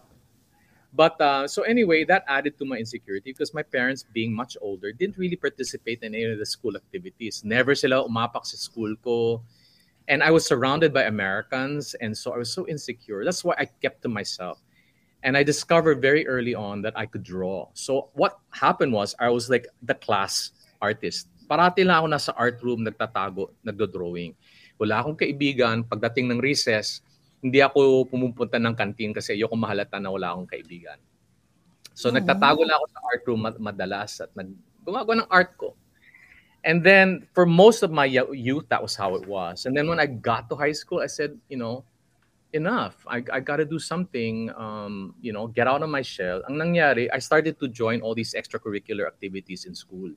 But so anyway, that added to my insecurity because my parents, being much older, didn't really participate in any of the school activities. Never sila umapak sa school ko. And I was surrounded by Americans, and so I was so insecure. That's why I kept to myself. And I discovered very early on that I could draw. So what happened was I was like the class artist. Parati lang ako nasa art room, nagtatago, nagdo-drawing. Wala akong kaibigan. Pagdating ng recess, hindi ako pumupunta ng canteen kasi ayoko mahalata na wala akong kaibigan. So nagtatago lang ako sa art room madalas at gumagawa ng art ko. And then for most of my youth, that was how it was. And then when I got to high school, I said, enough. I got to do something, get out of my shell. Ang nangyari, I started to join all these extracurricular activities in school.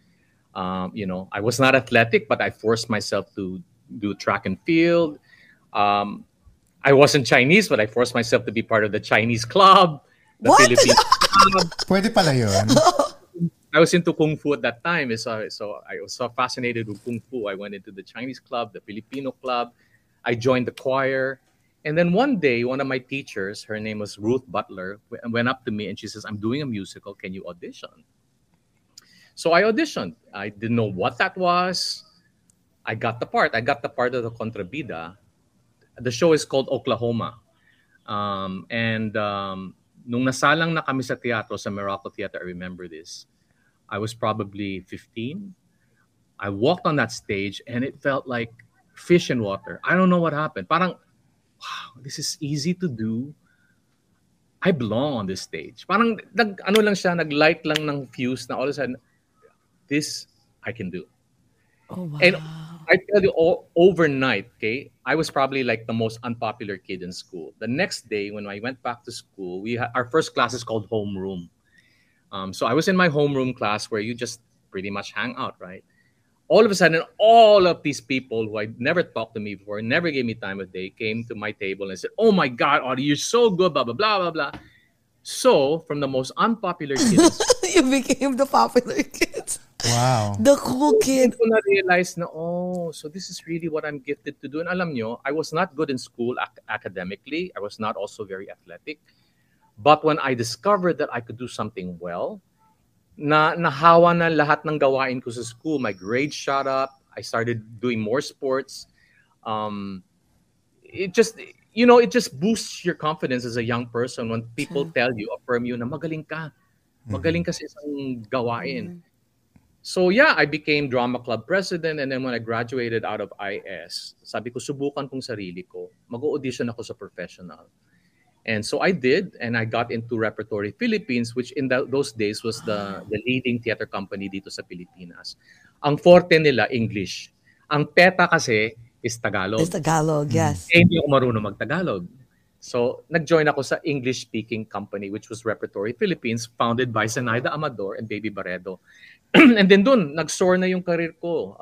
I was not athletic, but I forced myself to do track and field. I wasn't Chinese, but I forced myself to be part of the Chinese club, the Philippine club. Pwede pala yun. I was into Kung Fu at that time. So I was so fascinated with Kung Fu. I went into the Chinese club, the Filipino club. I joined the choir. And then one day, one of my teachers, her name was Ruth Butler, went up to me and she says, I'm doing a musical. Can you audition? So I auditioned. I didn't know what that was. I got the part. I got the part of the Contrabida. The show is called Oklahoma. Nung nasalang na kami sa teatro, sa Miracle Theater, I remember this. I was probably 15. I walked on that stage and it felt like fish in water. I don't know what happened. Parang, wow, this is easy to do. I belong on this stage. Parang, nag-light lang ng fuse na all of a sudden, this I can do. Oh, wow. And I tell you, overnight, okay, I was probably like the most unpopular kid in school. The next day, when I went back to school, our first class is called homeroom. So I was in my homeroom class where you just pretty much hang out, right? All of a sudden, all of these people who I'd never talked to me before, never gave me time of day, came to my table and said, oh my God, Audie, you're so good, blah, blah, blah, blah, blah. So, from the most unpopular kids... You became the popular kid. Wow. The cool kid. I realized na, so this is really what I'm gifted to do. And alam nyo, I was not good in school academically. I was not also very athletic. But when I discovered that I could do something well, nahawa na lahat ng gawain ko sa school. My grades shot up. I started doing more sports. It just boosts your confidence as a young person when people tell you, affirm you na magaling ka. Magaling ka sa isang gawain. So yeah, I became drama club president, and then when I graduated out of IS, sabi ko, subukan kong sarili ko. Mag-audition ako sa professional. And so I did, and I got into Repertory Philippines, which in those days was the leading theater company dito sa Pilipinas. Ang forte nila, English. Ang PETA kasi is Tagalog. It's Tagalog, yes. Hindi ako marunong mag-Tagalog. So, nag-join ako sa English-speaking company, which was Repertory Philippines, founded by Zenaida Amador and Baby Barredo. And then dun, nag-soar na yung career ko.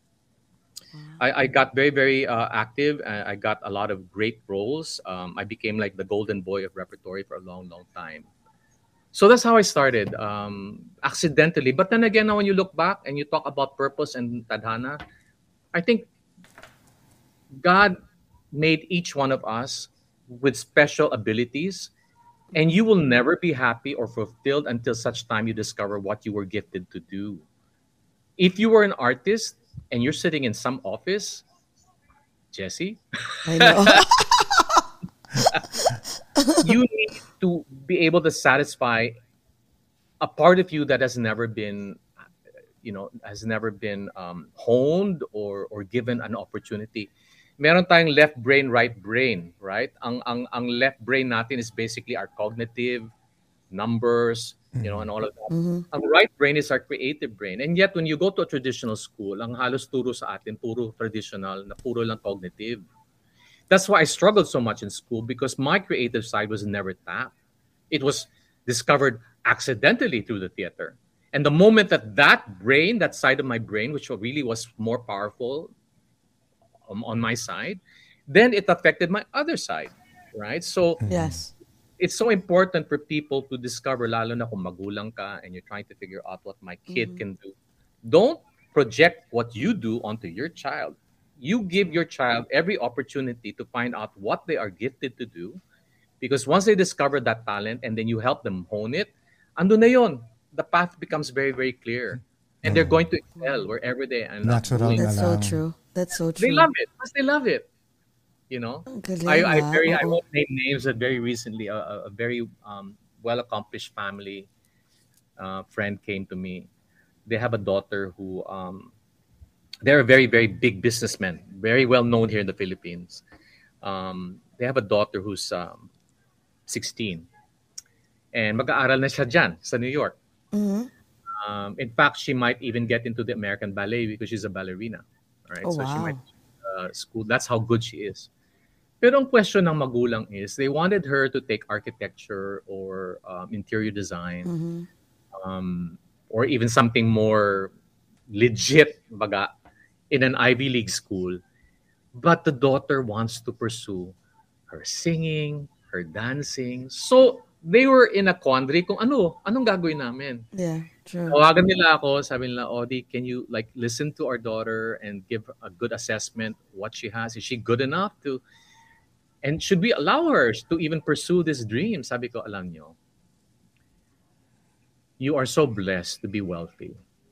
I got very, very active. I got a lot of great roles. I became like the golden boy of repertory for a long, long time. So that's how I started, accidentally. But then again, now when you look back and you talk about purpose and tadhana, I think God made each one of us with special abilities, and you will never be happy or fulfilled until such time you discover what you were gifted to do. If you were an artist and you're sitting in some office, Jessie, I know. you need to be able to satisfy a part of you that has never been, honed or given an opportunity. Meron tayong left brain, right brain, right? Ang left brain natin is basically our cognitive, numbers, and all of that. Ang right brain is our creative brain. And yet, when you go to a traditional school, ang halos turo sa atin, puro traditional, na puro lang cognitive. That's why I struggled so much in school, because my creative side was never tapped. It was discovered accidentally through the theater. And the moment that brain, that side of my brain, which really was more powerful on my side, then it affected my other side, right? So Yes. it's so important for people to discover, lalo na kung magulang ka and you're trying to figure out what my kid can do. Don't project what you do onto your child. You give your child every opportunity to find out what they are gifted to do, because once they discover that talent and then you help them hone it, ando na yon. The path becomes very, very clear. And they're going to excel wherever they end up Natural doing. na That's so lang. true. That's so They true. love it. Because they love it. You know? Ang galing, I oo. won't name names, but very recently, a very well-accomplished family friend came to me. They have a daughter who, they're a very, very big businessman, very well known here in the Philippines. they have a daughter who's 16. And mag-aaral na siya dyan sa New York. In fact, she might even get into the American Ballet because she's a ballerina. Right? Oh, so she wow. might school. That's how good she is. Pero ang question ng magulang is they wanted her to take architecture or interior design or even something more legit baga, in an Ivy League school. But the daughter wants to pursue her singing, her dancing. So they were in a quandary kung anong gagawin namin. Yeah, true. Tawagan nila ako, sabi nila, Odi, can you like listen to our daughter and give a good assessment what she has? Is she good enough to, and should we allow her to even pursue this dream? Sabi ko, alam nyo, you are so blessed to be wealthy.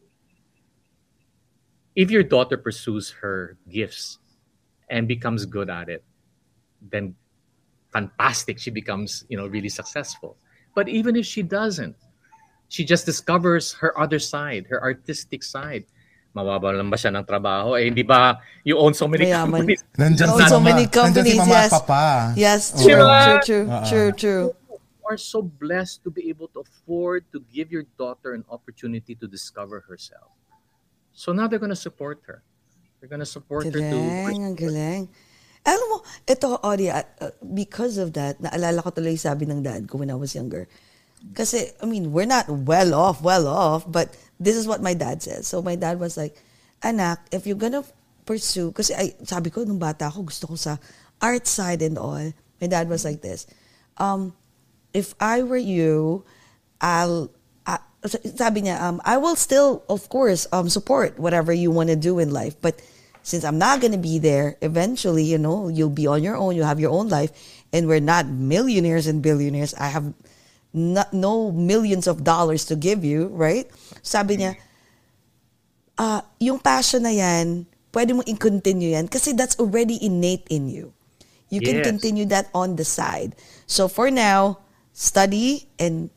If your daughter pursues her gifts and becomes good at it, then fantastic, she becomes, really successful. But even if she doesn't, she just discovers her other side, her artistic side. Mawawala lang ba siya ng trabaho? Eh, hindi ba you own so many companies? Nandiyan Oh, si so mama. many Nandiyan si companies, mama yes. at papa. Yes, true, Diba? true. You are so blessed to be able to afford to give your daughter an opportunity to discover herself. So now they're going to support her. They're going to support her to... Galing, ang galing. Alam mo, ito, Audie, because of that, naalala ko tuloy sabi ng dad ko when I was younger. Kasi, I mean, we're not well off, but this is what my dad says. So my dad was like, anak, if you're gonna pursue, kasi sabi ko, nung bata ako, gusto ko sa art side and all. My dad was like this, if I were you, sabi niya, I will still, of course, support whatever you want to do in life. But since I'm not going to be there, eventually, you'll be on your own. You'll have your own life. And we're not millionaires and billionaires. I have no millions of dollars to give you, right? Sabi niya, yung passion na yan, pwede mo i-continue yan kasi that's already innate in you. You can continue that on the side. So for now, study and,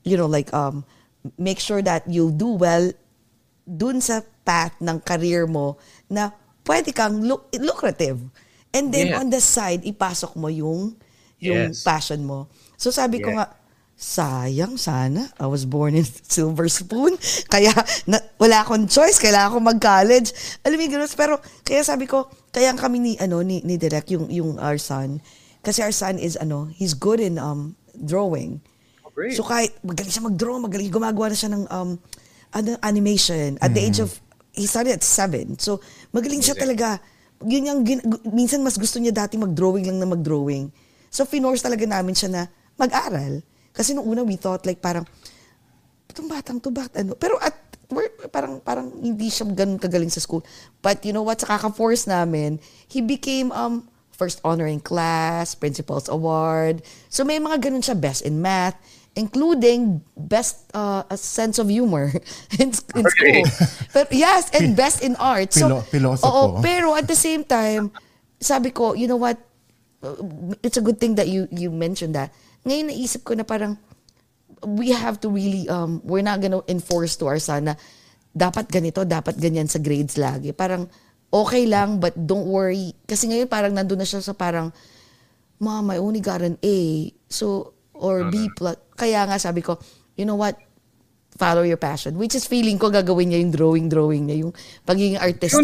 make sure that you'll do well dun sa path ng career mo na pwede kang lucrative. And then on the side, ipasok mo yung passion mo. So sabi ko nga, sayang sana. I was born in silver spoon. Kaya wala akong choice. Kailangan ko mag-college. Alam mo yung pero kaya sabi ko, kaya kami ni Direk, yung our son. Kasi our son is, he's good in drawing. Great. So kahit magaling siya mag-draw, magaling gumagawa na siya ng animation. At the age of, he started at 7. So magaling siya talaga. Yun yung, minsan mas gusto niya dati mag-drawing lang na mag-drawing. So finorce talaga namin siya na mag-aral. Kasi nung una we thought like parang, itong batang to, Pero parang hindi siya ganun kagaling sa school. But you know what, sa kaka-force namin, he became first honor in class, principal's award. So may mga ganun siya, best in math, including best a sense of humor in school. But yes, and best in art. So, Philosopher. Pero at the same time, sabi ko, you know what, it's a good thing that you mentioned that. Ngayon naisip ko na parang we have to really, we're not gonna enforce to our son na dapat ganito, dapat ganyan sa grades lagi. Parang okay lang, but don't worry. Kasi ngayon parang nandun na siya sa parang, Mom, I only got an A. So, or B+. Kaya nga sabi ko, you know what? Follow your passion. Which is feeling ko gagawin niya yung drawing niya, yung pagiging artistic.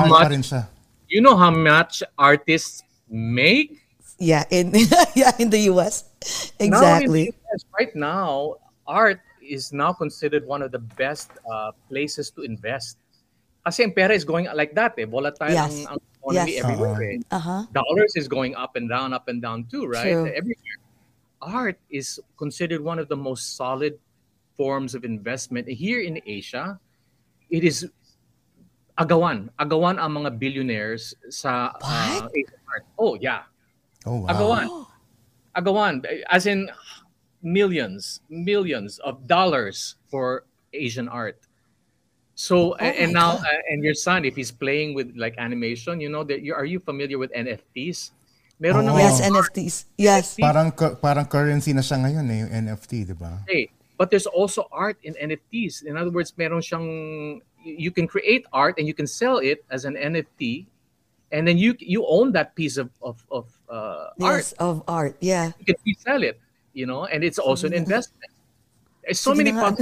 You know how much artists make? Yeah, in the US. Exactly. Now in the US, right now, art is now considered one of the best places to invest. Kasi ang pera is going like that, volatile ang economy everywhere. Dollars is going up and down too, right? True. Everywhere. Art is considered one of the most solid forms of investment. Here in Asia, it is agawan ang mga billionaires sa Asian art. Oh, yeah. Oh, wow. Agawan, as in millions of dollars for Asian art. So, and now, and your son, if he's playing with like animation, are you familiar with NFTs? Meron yes, NFTs. Yes. Parang currency na siya ngayon yung NFT, di ba? Hey, but there's also art in NFTs. In other words, meron siyang, you can create art and you can sell it as an NFT, and then you own that piece of art. Yes, of art. Yeah. You can resell it, and it's also an investment. There's so Sige many na nga.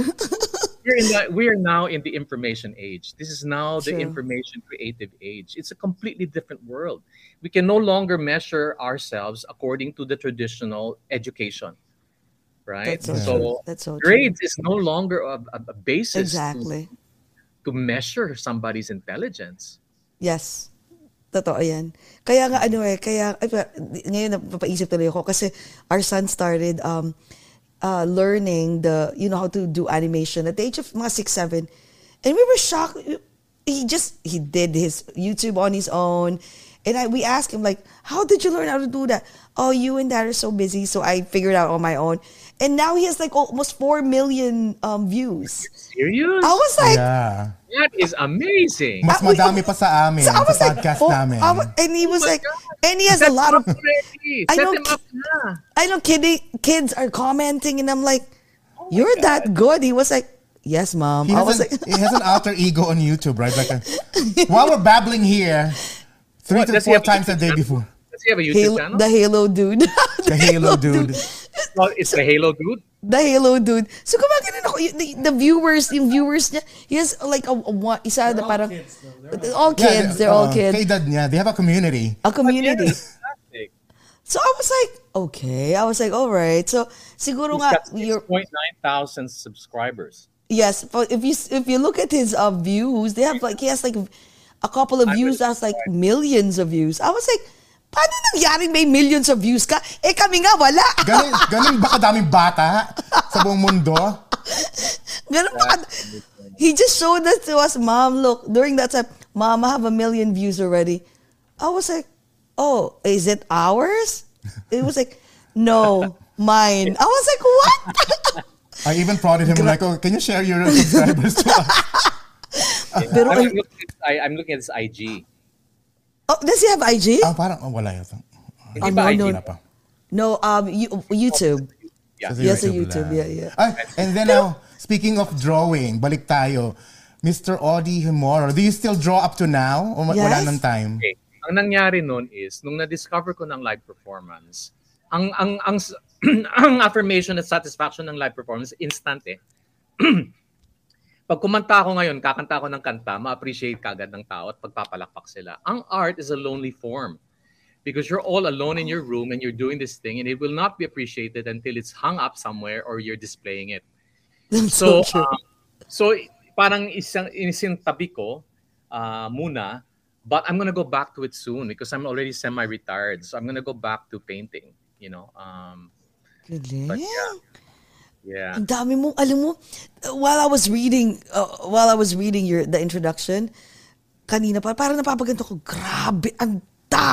we are now in the information age. This is now the True. information creative age. It's a completely different world. We can no longer measure ourselves according to the traditional education, right? That's so Yeah. true. So That's so true. grades is no longer a basis Exactly. to measure somebody's intelligence. Yes. Totoo yan. Kaya nga ngayon napapaisip tuloy ako kasi our son started learning how to do animation at the age of mga 6, 7. And we were shocked. He did his YouTube on his own. And we asked him like, how did you learn how to do that? Oh, you and dad are so busy. So I figured out on my own. And now he has like almost 4 million views. Serious? I was like, Yeah. That is amazing. Mas madami pa sa amin, so I was sa like, podcast oh, namin. and he was Oh my like, God. and he has a lot of, Already. I Set know them up na. I know kids are commenting and I'm like, you're that good. He was like, yes, mom. He I has, was an, like, he has an alter ego on YouTube, right? While we're babbling here, 3 What, to does he 4 have a times a YouTube day channel? before. Does he have a YouTube channel? the Halo dude. The Halo dude. Well, it's the Halo dude. The Halo dude. So gumagano ako the viewers, yung viewers niya, he has like isa na parang all kids, they're all kids. Kaedad niya, they have a community. A community. Fantastic. So I was like, okay. I was like, all right. So siguro He's nga got 6.9 thousand subscribers. yes, but if you look at his views, they have like he has like a couple of views that's like millions of views. I was like, paano nangyaring may millions of views ka? Eh kami nga wala. Ganun ba kadaming bata sa buong mundo? Ganun ba? He just showed that to us, Mom. Look, during that time, Mom, I have 1 million views already. I was like, oh, is it ours? It was like, no, mine. I was like, what? I even prodded him like, oh, can you share your subscribers to us? Pero, I'm looking at his IG. oh, does he have IG? Parang wala yata. Hindi ba IG? Wala pa. No, YouTube. Yeah. Sa Yes, a YouTube. lang. Yeah. And then now, speaking of drawing, balik tayo. Mr. Audie Himoro, do you still draw up to now? O wala Yes. ng time? Okay. Ang nangyari noon is nung na-discover ko ng live performance, ang ang affirmation at satisfaction ng live performance instant eh. Pag kumanta ako ngayon, kakanta ako ng kanta, ma-appreciate kagad ng tao at pagpapalakpak sila. Ang art is a lonely form because you're all alone in your room and you're doing this thing and it will not be appreciated until it's hung up somewhere or you're displaying it. So true. So parang isang tabi ko muna, but I'm gonna go back to it soon because I'm already semi-retired. So I'm gonna go back to painting, Galing. But yeah. Ang dami mo, alam mo, while I was reading the introduction, kanina parang napapaganto ko, grabe, ang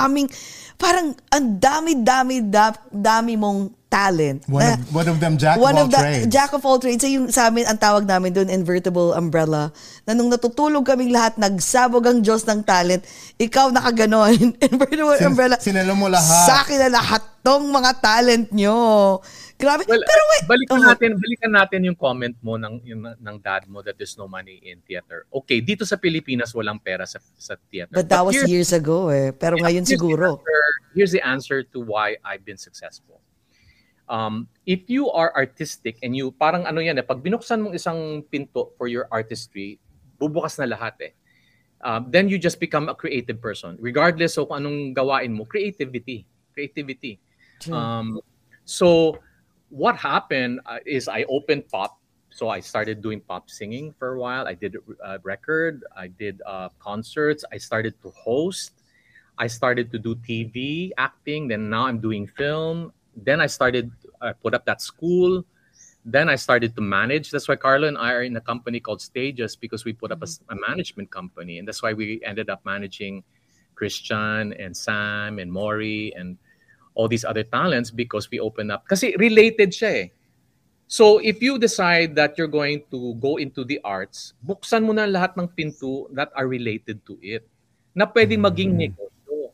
dami mong talent. One of them, jack of all trades. Jack of all trades. So yung sa amin, ang tawag namin doon, invertible umbrella, na nung natutulog kaming lahat, nagsabog ang Diyos ng talent, ikaw nakaganon. Invertible umbrella. Sinalo mo lahat. Sa akin na lahat tong mga talent nyo. Grabe. Well, Pero wait. balikan natin yung comment mo ng dad mo that there's no money in theater. Okay, dito sa Pilipinas walang pera sa theater. But that was years ago eh. Pero ngayon siguro. Here's the answer to why I've been successful. If you are artistic and you, parang pag binuksan mong isang pinto for your artistry, bubukas na lahat eh. Then you just become a creative person. Regardless of kung anong gawain mo, creativity. So what happened is I opened pop. So I started doing pop singing for a while. I did a record. I did concerts. I started to host. I started to do TV acting. Then now I'm doing film. Then I put up that school. Then I started to manage. That's why Carlo and I are in a company called Stages because we put up a management company. And that's why we ended up managing Christian and Sam and Maury and all these other talents because we open up. Kasi related siya eh. So if you decide that you're going to go into the arts, buksan mo na lahat ng pinto that are related to it na pwedeng maging negosyo.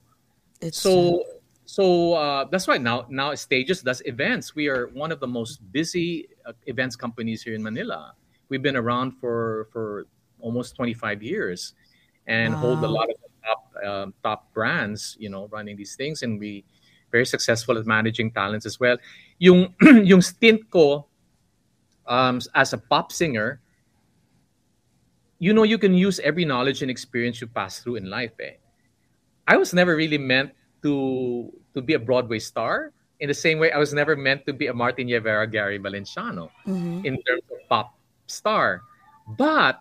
So that's why now Stages does events. We are one of the most busy events companies here in Manila. We've been around for almost 25 years and hold a lot of top brands, running these things. And we very successful at managing talents as well. Yung yung stint ko as a pop singer, you know, you can use every knowledge and experience you pass through in life. I was never really meant to be a Broadway star. In the same way, I was never meant to be a Martin Rivera, Gary Valenciano in terms of pop star. But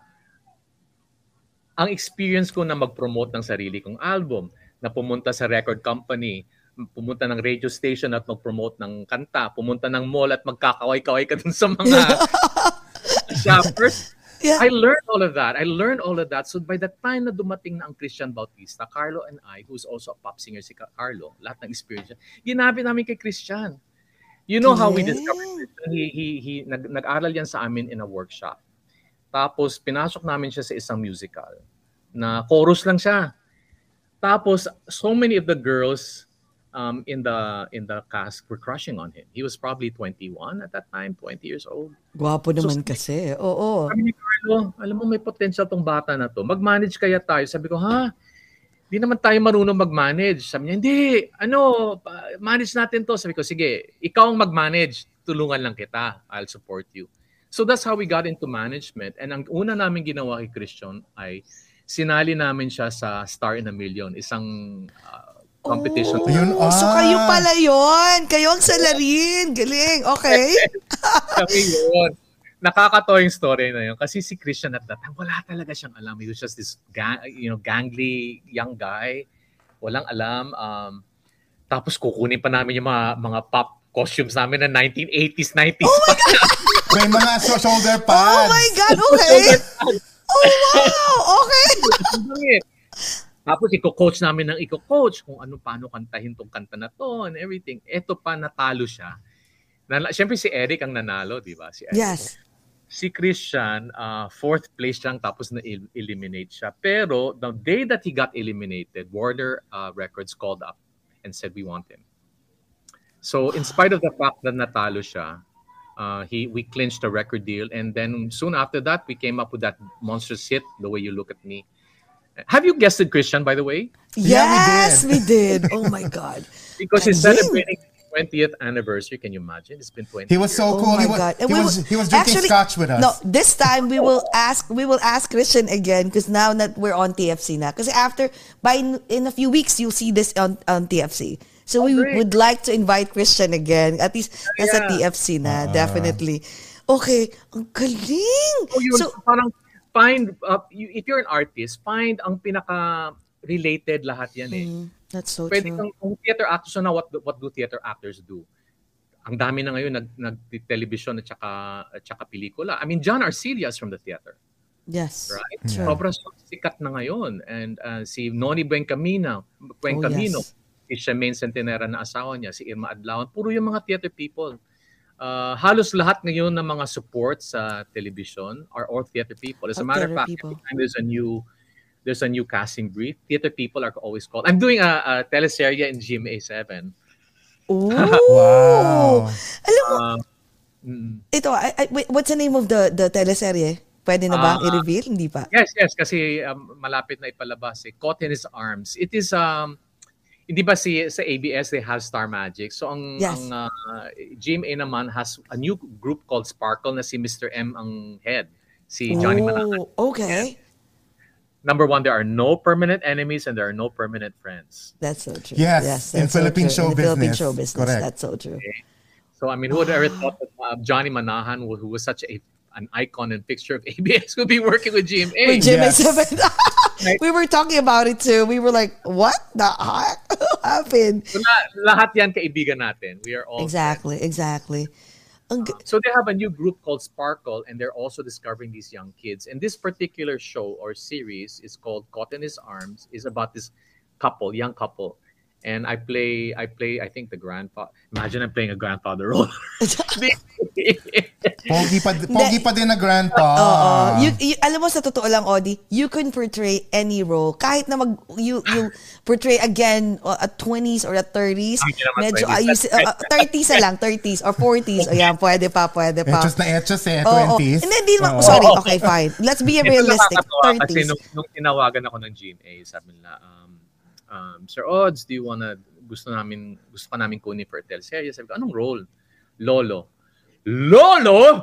ang experience ko na mag-promote ng sarili kong album, na pumunta sa record company, pumunta ng radio station at mag-promote ng kanta, pumunta ng mall at magkakaway-kaway ka dun sa mga shoppers. Yeah. I learned all of that. So by the time na dumating na ang Christian Bautista, Carlo and I, who's also a pop singer, si Carlo, lahat ng experience niya, ginamit namin kay Christian. You know how we discovered Christian? Nag-aral yan sa amin in a workshop. Tapos pinasok namin siya sa isang musical na chorus lang siya. Tapos so many of the girls in the cast were crushing on him. He was probably 21 at that time, 20 years old. Gwapo naman kasi. Oo. Sabi ni Carlo, alam mo may potential tong bata na to. Mag-manage kaya tayo. Sabi ko, Hindi naman tayo marunong mag-manage. Sabi niya, hindi. Manage natin to. Sabi ko, sige, ikaw ang mag-manage. Tulungan lang kita. I'll support you. So that's how we got into management. And ang una namin ginawa kay Christian ay sinali namin siya sa Star in a Million. Isang competition. So kayo pala yun. Kayo ang salarin. Galing. Okay. Kami yun. Nakakatawa yung story na yun. Kasi si Christian at that time, wala talaga siyang alam. He was just this gangly young guy. Walang alam. Tapos kukunin pa namin yung mga pop costumes namin na 1980s, 90s. Oh my God! May mga shoulder pads. Oh my God, okay. Oh wow, okay. Tapos i-coach namin ng kung paano kantahin tong kanta na to and everything. Ito pa, natalo siya. Siyempre si Eric ang nanalo, di ba? Si Eric. Yes. Si Christian, 4th place lang tapos na-eliminate siya. Pero the day that he got eliminated, Warner Records called up and said, we want him. So in spite of the fact that natalo siya, we clinched a record deal. And then soon after that, we came up with that monstrous hit, The Way You Look at Me. Have you guested Christian, by the way? Yes, we did. Oh my God. Because he's celebrating 20th anniversary. Can you imagine? It's been 20 He was so cool. Oh my God. He was drinking scotch with us. No, this time we will ask Christian again because now that we're on TFC na. Because in a few weeks, you'll see this on TFC. So we would like to invite Christian again. At least nasa TFC na, definitely. Okay, ang galing. So parang if you're an artist, find ang pinaka-related lahat yan That's so Pwede true. kung theater actors, so now what do theater actors do? Ang dami na ngayon nag-television at saka pelikula. I mean, John Arcilla is from the theater. Yes. Right? True. Sobrang sikat na ngayon. And si Noni Buencamino, yes. si Charmaine Centenera na asawa niya, si Irma Adlawan, puro yung mga theater people. Halos lahat ngayon ng mga support sa television are all theater people. As a matter of fact, every time there's a new casting brief, theater people are always called. I'm doing a teleserye in GMA7. Oh! Wow! Alam mo, ito, what's the name of the teleserye? Pwede na ba i-reveal? Hindi pa? Yes, kasi malapit na ipalabas. Caught in His Arms. It is hindi ba sa ABS they have Star Magic? So ang GMA naman has a new group called Sparkle na si Mr. M ang head, si Johnny Manahan. Okay. Number one, there are no permanent enemies and there are no permanent friends. That's so true. Yes, in Philippine show business. Correct. That's so true. Okay. So I mean, who would ever thought that Johnny Manahan, who was such an icon and fixture of ABS, would be working with GMA? With GMA7. We were talking about it too. We were like, what the heck happened? So, lahat yan kaibigan natin. We are all Exactly. So they have a new group called Sparkle, and they're also discovering these young kids. And this particular show or series is called Caught in His Arms. Is about this young couple. And I play, I think, the grandfather. Imagine I'm playing a grandfather role. Pogi pa din na grandpa. Alam mo, sa totoo lang, Odi, you can portray any role. Kahit na you portray again a 20s or a 30s. Medyo, 30s na lang, 30s or 40s. Ayan, pwede pa. Etchos na etchos 20s. Hindi naman, sorry, okay, fine. Let's be realistic, 30s. Kasi nung tinawagan ako ng GMA, sabi nila, Sir Odds, do you wanna gusto pa namin kunin for teleserye. Sabi ko, anong role? Lolo. Lolo?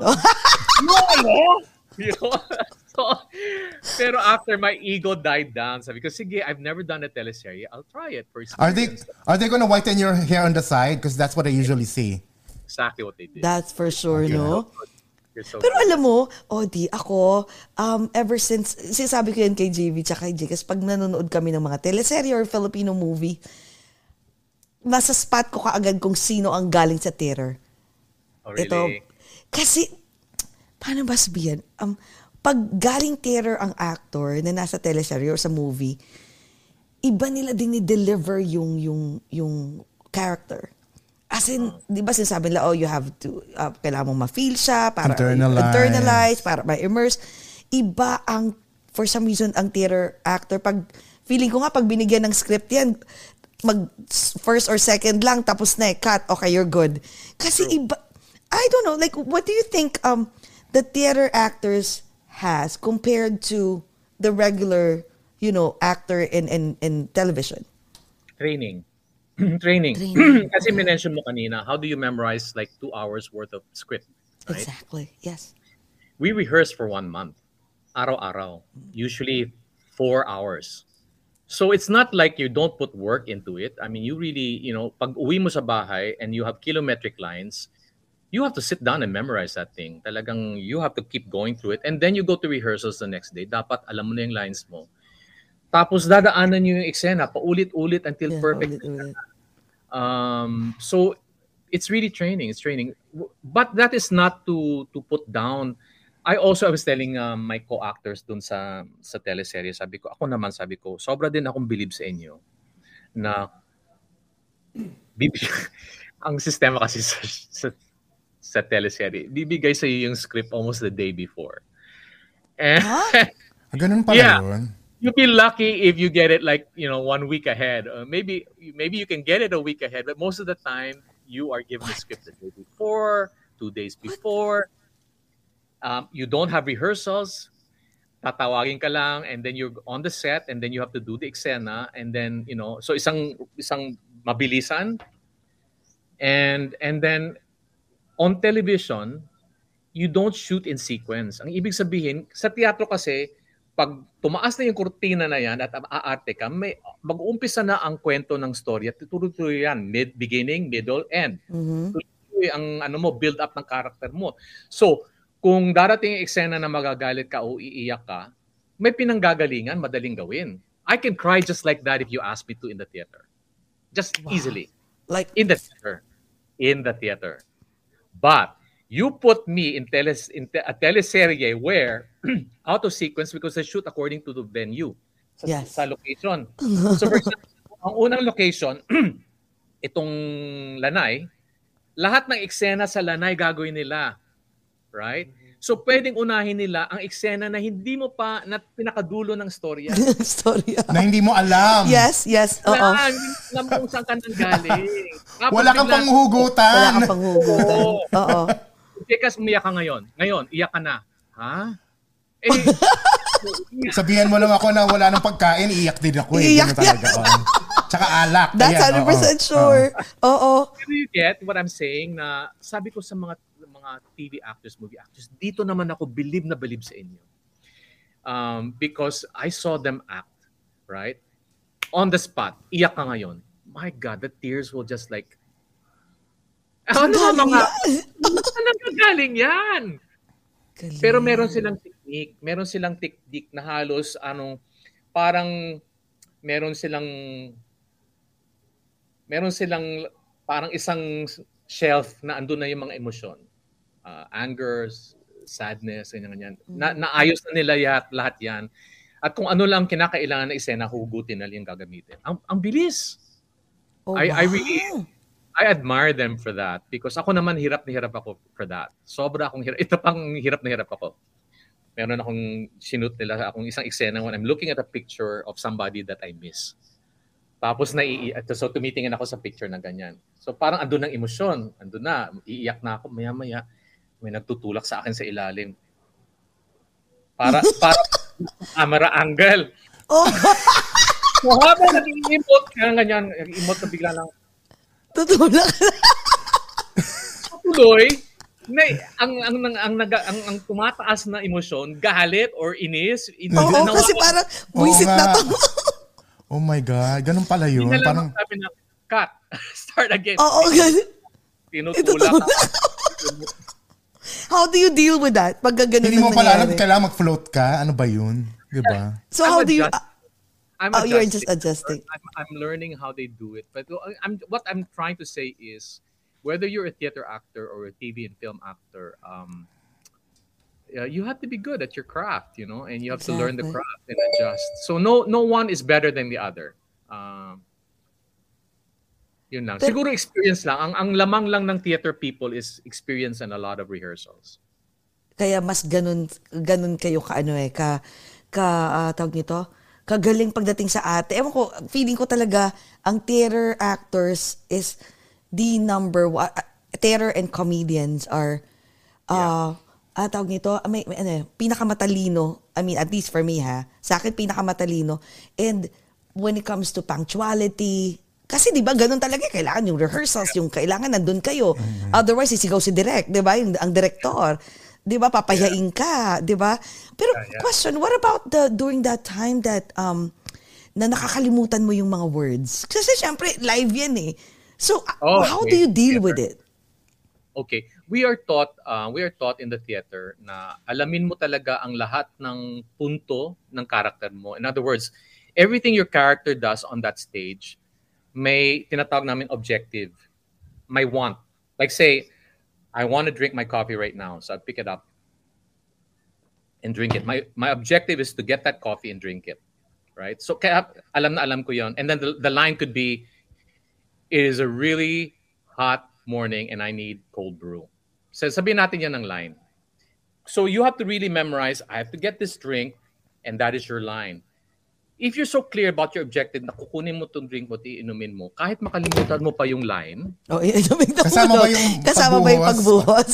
You know? So, pero after my ego died down, sabi ko, sige, I've never done a teleserye. I'll try it for experience. Are they gonna whiten your hair on the side? Because that's what I usually see. Exactly what they did. That's for sure, no? So pero alam mo, ako, ever since, sinasabi ko yan kay JV tsaka kay Jay, kasi pag nanonood kami ng mga teleserye or Filipino movie, nasa spot ko kaagad kung sino ang galing sa theater. Oh, really? Ito, kasi, paano ba sabihin? Pag galing theater ang actor na nasa teleserye or sa movie, iba nila din ni-deliver yung character. As in, di ba sinasabi nila, you have to, kailangan mong ma-feel siya, para internalize, para ma-immerse. Iba ang, for some reason, ang theater actor, pag, feeling ko nga, pag binigyan ng script yan, first or second lang, tapos na cut, okay, you're good. Kasi iba, I don't know, like, what do you think the theater actors has compared to the regular, actor in television? Training. Training. Kasi minention mo kanina, how do you memorize like 2 hours worth of script? Right? Exactly, yes. We rehearse for 1 month. Araw-araw. Usually 4 hours. So it's not like you don't put work into it. I mean, you really, pag uwi mo sa bahay and you have kilometric lines, you have to sit down and memorize that thing. Talagang you have to keep going through it. And then you go to rehearsals the next day. Dapat alam mo na yung lines mo. Tapos dadaanan nyo yung eksena, paulit-ulit until perfect. So it's really training. It's training. But that is not to put down. I was telling my co-actors dun sa teleserye, sabi ko, sobra din akong believe sa inyo na ang sistema kasi sa teleserye, bibigay sa iyo yung script almost the day before. And, ganun pala yun. You'll be lucky if you get it 1 week ahead. Maybe you can get it a week ahead, but most of the time you are given the script the day before, 2 days before. You don't have rehearsals. Tatawagin ka lang, and then you're on the set, and then you have to do the eksena, and then so isang mabilisan, and then on television you don't shoot in sequence. Ang ibig sabihin sa teatro kasi, pag tumaas na yung kurtina na yan at aarte ka, mag-uumpisa na ang kwento ng story at tuloy-tuloy yan. Beginning, middle, end. Tuloy ang build up ng character mo. So, kung darating yung eksena na magagalit ka o iiyak ka, may pinanggagalingan, madaling gawin. I can cry just like that if you ask me to in the theater. Just easily. Like in the theater. But you put me in a teleserye where out of sequence because they shoot according to the venue sa location. So for example, ang unang location, itong Lanay, lahat ng eksena sa Lanay gagawin nila. Right? So pwedeng unahin nila ang eksena na hindi mo pa na pinakadulo ng storya. Na hindi mo alam. Yes. Oo. Alam mo kung saan ka nanggaling. Wala kang panghugutan. Oo. Kasi umiyak ka ngayon. Ngayon, iyak ka na. Ha? Sabihan mo lang ako na wala nang pagkain, iiyak din ako eh. Iiyak talaga. Tsaka alak. That's 100% sure. Oo. Do you get what I'm saying? Na sabi ko sa mga TV actors, movie actors, dito naman ako believe sa inyo. Because I saw them act, right? On the spot. Iyak ka ngayon. My God, the tears will just like... Ano galing yan? Galing. Pero meron silang technique. Meron silang technique na halos parang meron silang parang isang shelf na andun na yung mga emosyon. Anger, sadness, ganyan. Naayos na nila lahat yan. At kung ano lang kinakailangan na eksena, hugutin na lang gagamitin. Ang bilis. Oh, I admire them for that because ako naman hirap na hirap ako for that. Sobra akong hirap. Ito pang hirap na hirap ako. Meron akong sinut nila akong isang eksena when I'm looking at a picture of somebody that I miss. Tapos so tumitingin ako sa picture na ganyan. So parang andun ng emosyon. Andun na. Iiyak na ako. Maya-maya may nagtutulak sa akin sa ilalim. Para camera angle. Oh. So habang nag-emote ka, ganyan, emote ka bigla lang. Tutulak. Tuloy, ang tumataas na emosyon, galit or inis. Oo, kasi parang buisit na to. Oh my God, ganun pala yun. Hindi na Parang lang sabi na, cut, start again. Oo, ganun. Tinutulak ka. How do you deal with that? Pag ganun hindi mo ang pala alam, nangyari? kailangan mag-float ka. Ano ba yun? Diba? So how do you... you're just adjusting. adjusting. I'm learning how they do it. But what I'm trying to say is, whether you're a theater actor or a TV and film actor, you have to be good at your craft, you know, and you have to learn the craft and adjust. So no one is better than the other. Yun lang. Siguro experience lang. Ang lamang lang ng theater people is experience and a lot of rehearsals. Kaya mas ganun kayo tawag nito, kagaling pagdating sa ate. Ewan ko, feeling ko talaga ang theater actors is the number one. Theater and comedians are tawag nito, pinakamatalino. I mean, at least for me sa akin pinakamatalino. And when it comes to punctuality, kasi 'di ba ganun talaga, kailangan yung rehearsals, yung kailangan nandun kayo. Otherwise sisigaw si direct, 'di ba? Ang director, 'di ba, papayain ka, 'di ba? Pero question, what about during that time that na nakakalimutan mo yung mga words? Kasi syempre live yan eh. So how do you deal with it? Okay, we are taught in the theater na alamin mo talaga ang lahat ng punto ng character mo. In other words, everything your character does on that stage may tinatawag namin objective. May want. Like say, I want to drink my coffee right now, so I pick it up and drink it. My objective is to get that coffee and drink it, right? So kaya alam na alam ko 'yon. And then the line could be, it is a really hot morning and I need cold brew. So sabihin natin yan ng line. So you have to really memorize, I have to get this drink and that is your line. If you're so clear about your objective na kukunin mo itong drink mo, iinumin mo, kahit makalimutan mo pa yung line. Kasama ba yung pagbuhos?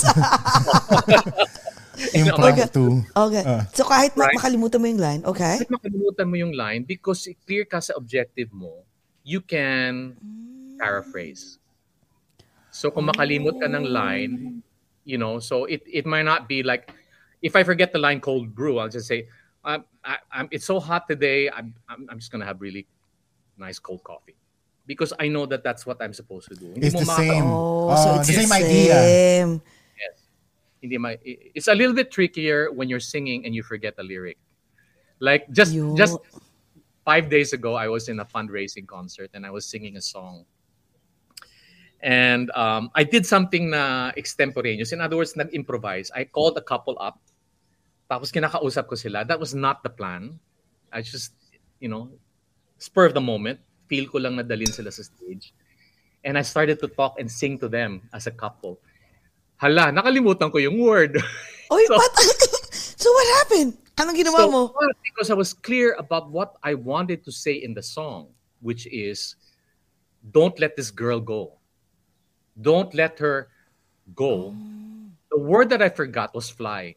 Impromptu. Okay. So kahit makalimutan mo yung line, okay? Kahit makalimutan mo yung line, because clear ka sa objective mo, you can paraphrase. So kung makalimot ka ng line, you know, so it might not be like, if I forget the line cold brew, I'll just say, it's so hot today, I'm just gonna have really nice cold coffee. Because I know that that's what I'm supposed to do. It's the same. So it's the same idea. Yes. It's a little bit trickier when you're singing and you forget the lyric. Like just 5 days ago, I was in a fundraising concert and I was singing a song. And I did something na extemporaneous. In other words, nag-improvise. I called a couple up. Tapos kinakausap ko sila. That was not the plan. I just, spur of the moment. Feel ko lang nadalin sila sa stage. And I started to talk and sing to them as a couple. Hala, nakalimutan ko yung word. Oy, so what happened? Anong ginawa mo? Because I was clear about what I wanted to say in the song, which is, don't let this girl go. Don't let her go. The word that I forgot was fly.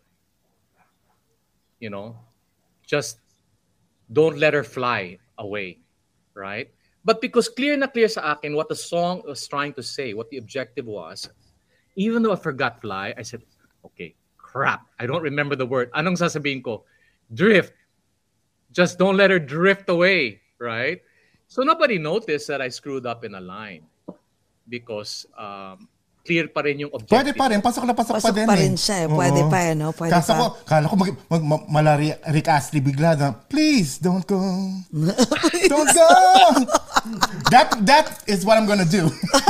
Just don't let her fly away, right? But because clear sa akin what the song was trying to say, what the objective was, even though I forgot fly, I said, okay, crap, I don't remember the word. Anong sasabihin ko? Drift. Just don't let her drift away, right? So nobody noticed that I screwed up in a line because clear pa rin yung objective. Pwede pa rin. Pasok pa din. Pasok pa rin siya. Pwede pa, no? Pwede Kaso pa. Kala ko malari Rick Astley bigla na, please, don't go. Don't go! That is what I'm gonna do.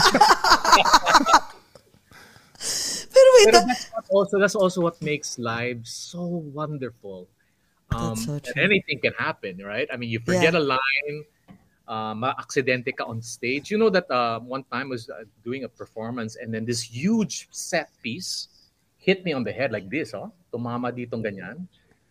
Pero wait. That's also what makes live so wonderful. That's so true. Anything can happen, right? I mean, you forget a line, ma-aksidente ka on stage. You know that one time I was doing a performance and then this huge set piece hit me on the head like this, tumama ditong ganyan.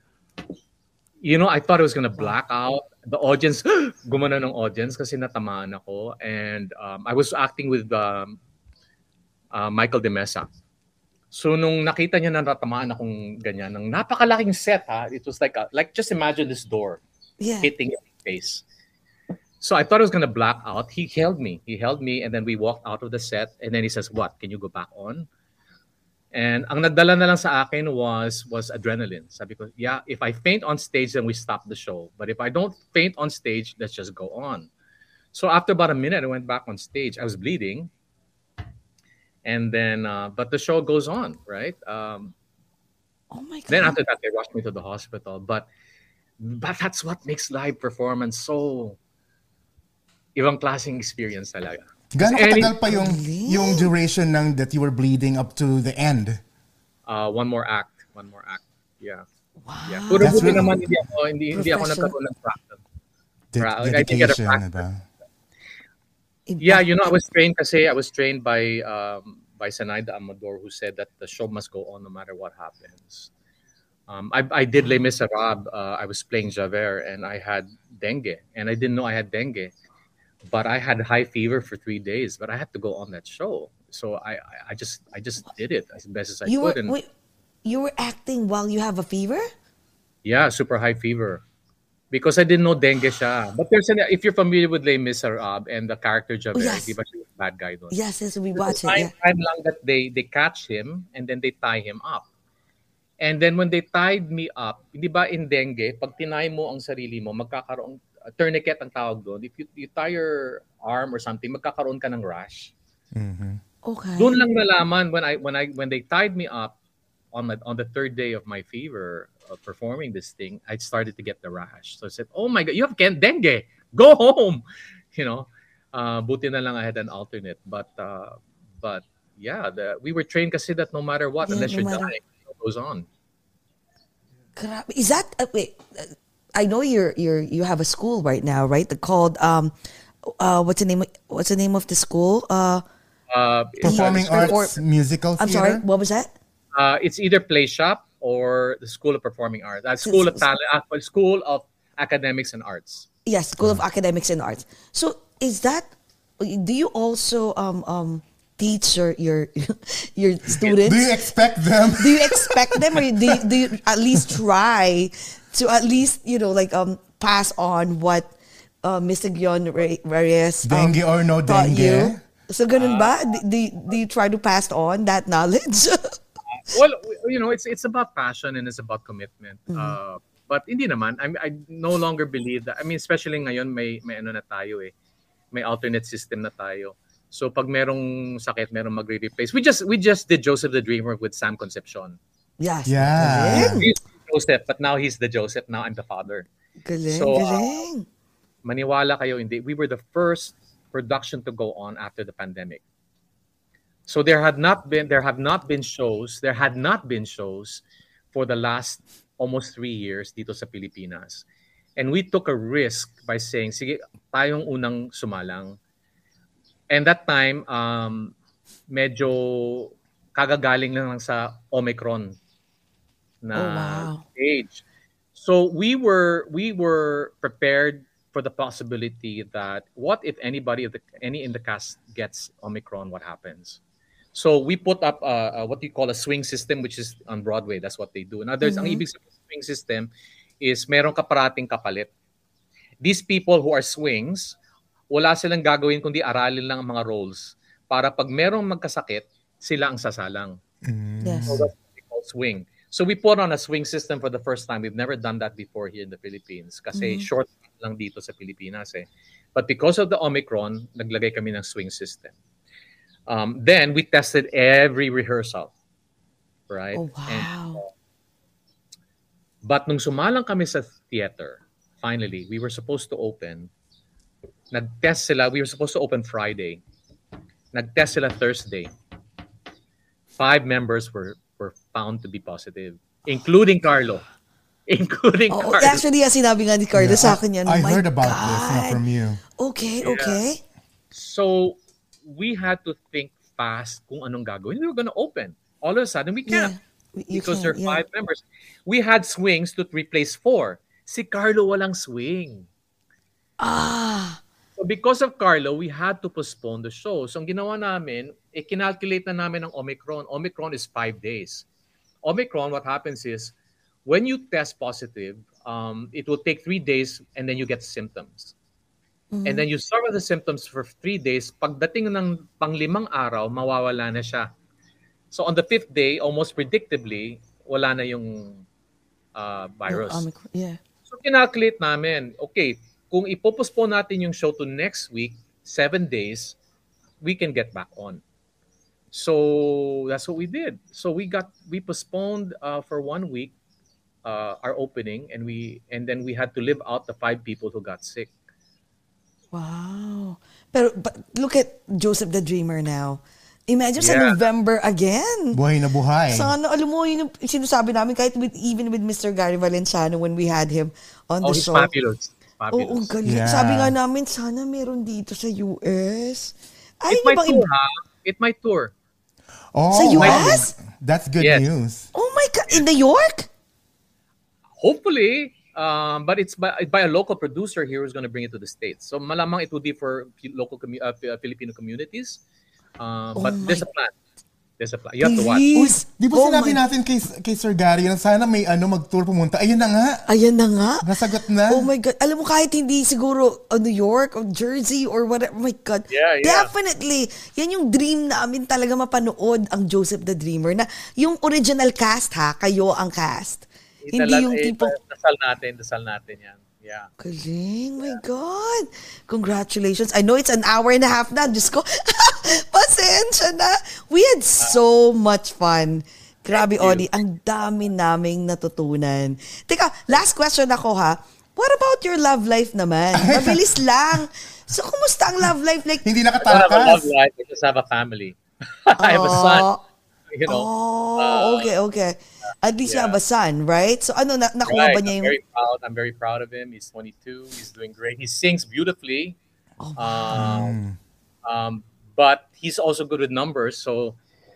I thought I was gonna black out. The audience, gumana ng audience kasi natamaan ako. And I was acting with Michael De Mesa. So nung nakita niya na natamaan akong ganyan, ng napakalaking set, it was like just imagine this door hitting your face. So I thought I was gonna black out. He held me. And then we walked out of the set. And then he says, "What? Can you go back on?" And ang nagdala na lang sa akin was adrenaline. Sabi ko, yeah, if I faint on stage, then we stop the show. But if I don't faint on stage, let's just go on. So after about a minute, I went back on stage. I was bleeding. And then, but the show goes on, right? Oh my God. Then after that, they rushed me to the hospital. But that's what makes live performance so ibang klaseng experience talaga. Gano'ng katagal pa yung duration ng that you were bleeding up to the end? One more act. Yeah. Wow. Yeah. Puro buti naman hindi ako nagkaroon ng fracture. Dedication, diba? Yeah, I was trained by Sanaida Amador, who said that the show must go on no matter what happens. I did Les Miserables. I was playing Javert and I had dengue, and I didn't know I had dengue. But I had high fever for 3 days, but I had to go on that show. So I just did it as best as I could. You were acting while you have a fever? Yeah, super high fever. Because I didn't know dengue siya. But if you're familiar with Les Miserables and the character Javert, yes. Di ba siya yung bad guy doon? Yes, we watch it. Time lang that they catch him and then they tie him up. And then when they tied me up, di ba in dengue, pag tinay mo ang sarili mo, magkakaroon tourniquet ang tawag doon. If you tie your arm or something, magkakaroon ka ng rash. Mm-hmm. Okay. Doon lang nalaman when they tied me up on the third day of my fever performing this thing, I started to get the rash. So I said, "Oh my God, you have dengue. Go home." Buti na lang I had an alternate. But yeah, we were trained kasi that no matter what, unless you're dying, it goes on. Is that wait? I know you have a school right now, right? They're called what's the name of the school? Performing Arts Musical Theater. I'm sorry, what was that? It's either Play Shop or the School of Performing Arts. School of Talent, School of Academics and Arts. Yes, School of Academics and Arts. So is that? Do you also teach your students? Do you expect them? Do you expect them, or do you at least try to at least pass on what Mr. Gion Reyes dengue or no taught dengue? You? So ganun ba? Do you try to pass on that knowledge? Well, it's about passion and it's about commitment. But hindi naman. I no longer believe that. I mean, especially ngayon may ano na tayo eh. May alternate system na tayo. So pag merong sakit, merong magre-replace. We just did Joseph the Dreamer with Sam Concepcion. Yes. Yeah. He's Joseph, but now he's the Joseph. Now I'm the father. Galing, so, galing. Maniwala kayo, hindi. We were the first production to go on after the pandemic. So there had not been shows for the last almost 3 years dito sa Pilipinas. And we took a risk by saying, sige, tayong unang sumalang. And that time, medyo kagagaling lang sa Omicron na stage. So we were prepared for the possibility that what if any in the cast gets Omicron, what happens? So we put up what you call a swing system, which is on Broadway. That's what they do. And others, ang ibig sabihin ng swing system is meron ka parating kapalit. These people who are swings, wala silang gagawin kundi aralin lang ang mga roles para pag merong magkasakit, sila ang sasalang. Yes. So that's what we call swing. So we put on a swing system for the first time. We've never done that before here in the Philippines kasi short lang dito sa Pilipinas eh. But because of the Omicron, naglagay kami ng swing system. Then we tested every rehearsal. Right? Oh, wow. But nung sumalang kami sa theater, finally, we were supposed to open. Nag-test sila. We were supposed to open Friday. Nag-test sila Thursday. 5 members were found to be positive, including Carlo. Carlo. Actually, sinabi nga ni Carlo sa akin yan. I heard about this from you. Okay. So, we had to think fast kung anong gagawin. We were gonna open. All of a sudden, we can't. Because there are 5 members. We had swings to replace 4. Si Carlo walang swing. So because of Carlo, we had to postpone the show. So ang ginawa namin, kinalculate na namin ang Omicron. Omicron is 5 days. Omicron, what happens is, when you test positive, it will take 3 days and then you get symptoms. And then you start with the symptoms for 3 days. Pagdating ng pang-5 araw, mawawala na siya. So on the 5th day, almost predictably, wala na yung virus. Yeah. So kinalculate namin, okay, kung ipopostpone natin yung show to next week, 7 days, we can get back on. So that's what we did. So we postponed for 1 week our opening, and then we had to live out the 5 people who got sick. Wow. But look at Joseph the Dreamer now. Imagine sa November again. Buhay na buhay. Sana, alam mo, yun yung sinasabi namin, kahit even with Mr. Gary Valenciano when we had him on the show. Fabulous. Oo, galing. Yeah. Sabi nga namin, sana meron dito sa US. It might tour. Oh, sa US? That's good news. Oh my God, in New York? Hopefully. But it's by a local producer here who's going to bring it to the States. So malamang it will be for local Filipino communities. But there's a plan. There's a plan. You have to watch. Uy, di ba sinabi natin kay Sir Gary na sana may mag-tour pumunta? Ayun na nga. Nasagot na. Oh my God. Alam mo, kahit hindi siguro New York or Jersey or whatever. Oh my God. Yeah. Definitely. Yan yung dream namin talaga mapanood ang Joseph the Dreamer. Na yung original cast kayo ang cast. Hindi yung tipong... Dasal natin yan. Yeah. Galing. My God. Congratulations. I know it's an hour and a half na. Diyos ko. Pasensya na. We had so much fun. Grabe, Audie. Ang dami naming natutunan. Teka, last question ako ha. What about your love life naman? Mabilis lang. So, kumusta ang love life? Like, hindi nakatakas. I don't have a love life. I just have a family. I have a son. You know. Okay. At least you have a son, right? So nakuha ba niya yung... I'm very proud of him. He's 22. He's doing great. He sings beautifully. But he's also good with numbers. So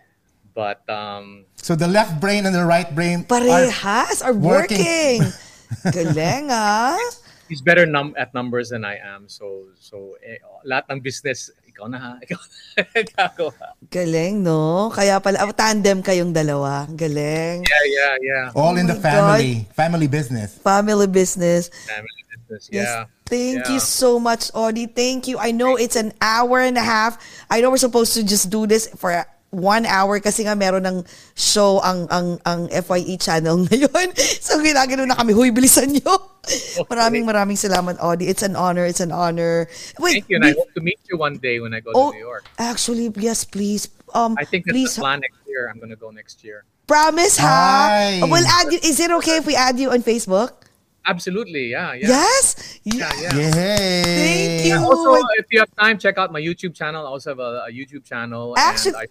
the left brain and the right brain parehas are working. Galing, He's better at numbers than I am. So lahat ng business, ikaw na gagawa. Galing, no? Kaya pala, tandem kayong dalawa. Galing. Yeah. All in the family. God. Family business. Yeah. Yes. Thank you so much, Audie. Thank you. I know it's an hour and a half. I know we're supposed to just do this for 1 hour kasi nga meron ng show ang FYE channel ngayon. So ginagano na kami, huy, bilisan nyo. Maraming salamat, Audie. It's an honor. Wait, thank you, and I hope to meet you one day when I go to New York. Actually, yes, please. I think that's the plan next year. I'm gonna go next year. Promise, ha? We'll add you. Is it okay if we add you on Facebook? Absolutely, yeah. Yes? Yeah. Yay. Thank you. And also, if you have time, check out my YouTube channel. I also have a YouTube channel. Actually,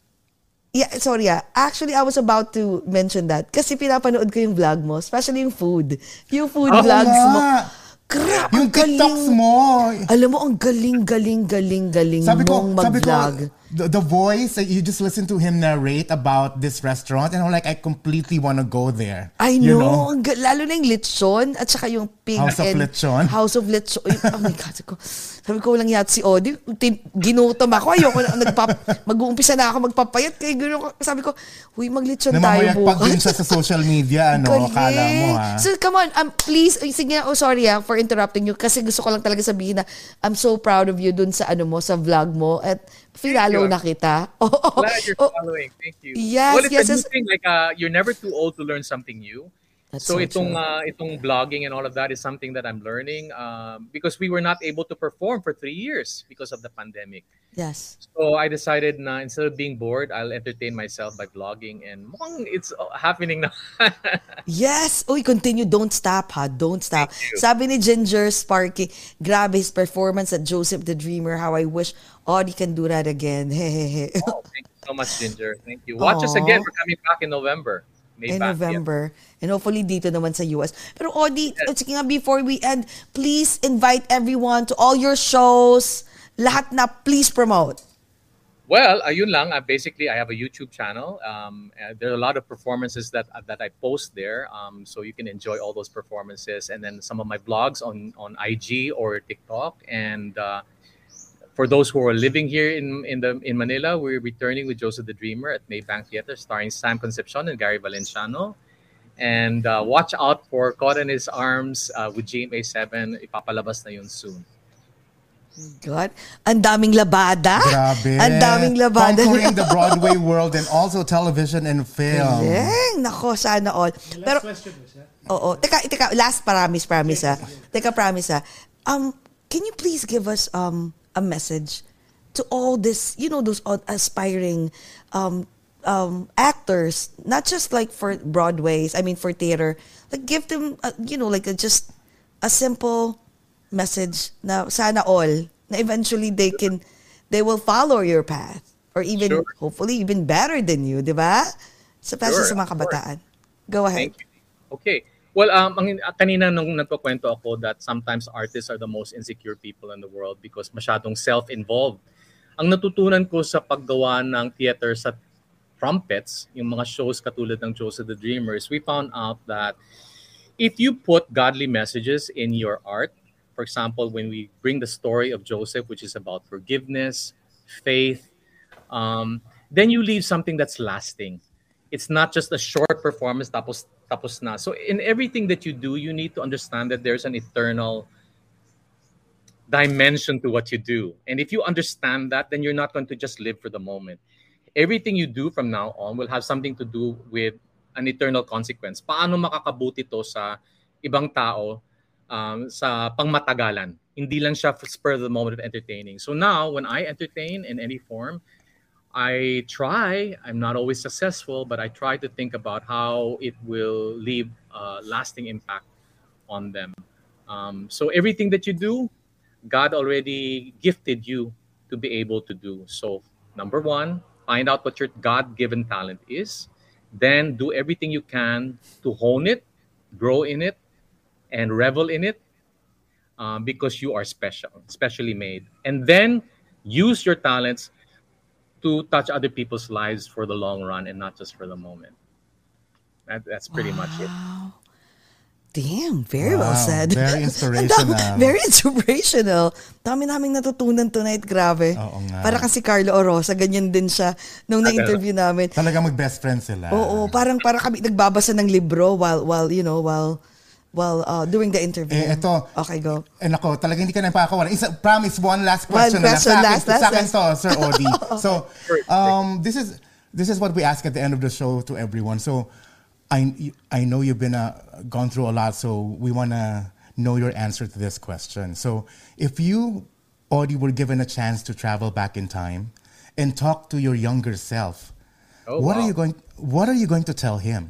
Actually, I was about to mention that kasi pinapanood ko yung vlog mo, especially yung food. Yung food vlogs mo. Grabe, yung TikToks mo. Alam mo, ang galing mong mag-vlog. The voice, you just listen to him narrate about this restaurant and I'm like, I completely want to go there. I know. Lalo na yung lechon at saka yung pig House of Lechon. Oh my God. Sabi ko lang yata si Audie, ginutom ako. Ayoko mag-uumpisa na ako magpapayat. Kaya sabi ko, huy, mag-lechon tayo bukas. Namamayagpag din siya sa social media, akala mo ha. So come on, please, sige, sorry for interrupting you kasi gusto ko lang talaga sabihin na I'm so proud of you dun sa sa vlog mo at filalo na kita. Glad you're following. Thank you. Yes, well, it's a new thing. Like, you're never too old to learn something new. That's so true. itong blogging and all of that is something that I'm learning because we were not able to perform for 3 years because of the pandemic. Yes. So I decided na instead of being bored, I'll entertain myself by vlogging and it's happening now. Yes. Uy, continue. Don't stop, ha. Don't stop. Sabi ni Ginger Sparky, grabe his performance at Joseph the Dreamer. How I wish Audie can do that again. Oh, thank you so much, Ginger. Thank you. Watch us again. We're coming back in November. November. Yeah. And hopefully dito naman sa US. Pero Audie, sige nga, before we end, please invite everyone to all your shows. Lahat na, please promote. Well, ayun lang. Basically, I have a YouTube channel. There are a lot of performances that I post there, so you can enjoy all those performances. And then some of my blogs on IG or TikTok. And for those who are living here in Manila, we're returning with Joseph the Dreamer at Maybank Theater, starring Sam Concepcion and Gary Valenciano. And watch out for Caught in His Arms with GMA7. Ipapalabas na yun soon. God, ang daming labada. Grabe. Ang daming labada. Conquering the Broadway world and also television and film. Galing. Nako, sana all. Pero, oo. Teka, last promise ha. Teka, promise ha. Can you please give us a message to all this, those aspiring actors, not just like for Broadways, for theater. Like give them, just a simple message na sana all, na eventually they will follow your path. Or even, hopefully, even better than you, di ba? Especially sa mga kabataan. Go ahead. Thank you. Okay. Well, kanina nung nagkukwento ako that sometimes artists are the most insecure people in the world because masyadong self-involved. Ang natutunan ko sa paggawa ng theater sa trumpets, yung mga shows katulad ng Joseph the Dreamers, we found out that if you put godly messages in your art, for example, when we bring the story of Joseph, which is about forgiveness, faith, then you leave something that's lasting. It's not just a short performance, tapos na. So in everything that you do, you need to understand that there's an eternal dimension to what you do. And if you understand that, then you're not going to just live for the moment. Everything you do from now on will have something to do with an eternal consequence. Paano makakabuti to sa ibang tao sa pangmatagalan? Hindi lang siya spur of the moment of entertaining. So now, when I entertain in any form, I try, I'm not always successful, but I try to think about how it will leave a lasting impact on them. So everything that you do, God already gifted you to be able to do. So number one, find out what your God-given talent is. Then do everything you can to hone it, grow in it, and revel in it because you are special, specially made. And then use your talents to touch other people's lives for the long run and not just for the moment. That's pretty much it. Damn, very well said. Very inspirational. Very inspirational. Dami naming natutunan tonight, grabe. Oo nga. Para kasi Carlo Orosa, ganyan din siya nung na-interview namin. Talagang mag-best friends sila. Oo, parang kami nagbabasa ng libro while doing the interview. Ito. Okay, go. Nako, talagang hindi ka na pakakawalan. Promise, one last question. Sa akin to, Sir Odi. So, this is what we ask at the end of the show to everyone. So, I know you've been gone through a lot, so we want to know your answer to this question. So, if you, Odi, were given a chance to travel back in time and talk to your younger self, what are you going to tell him?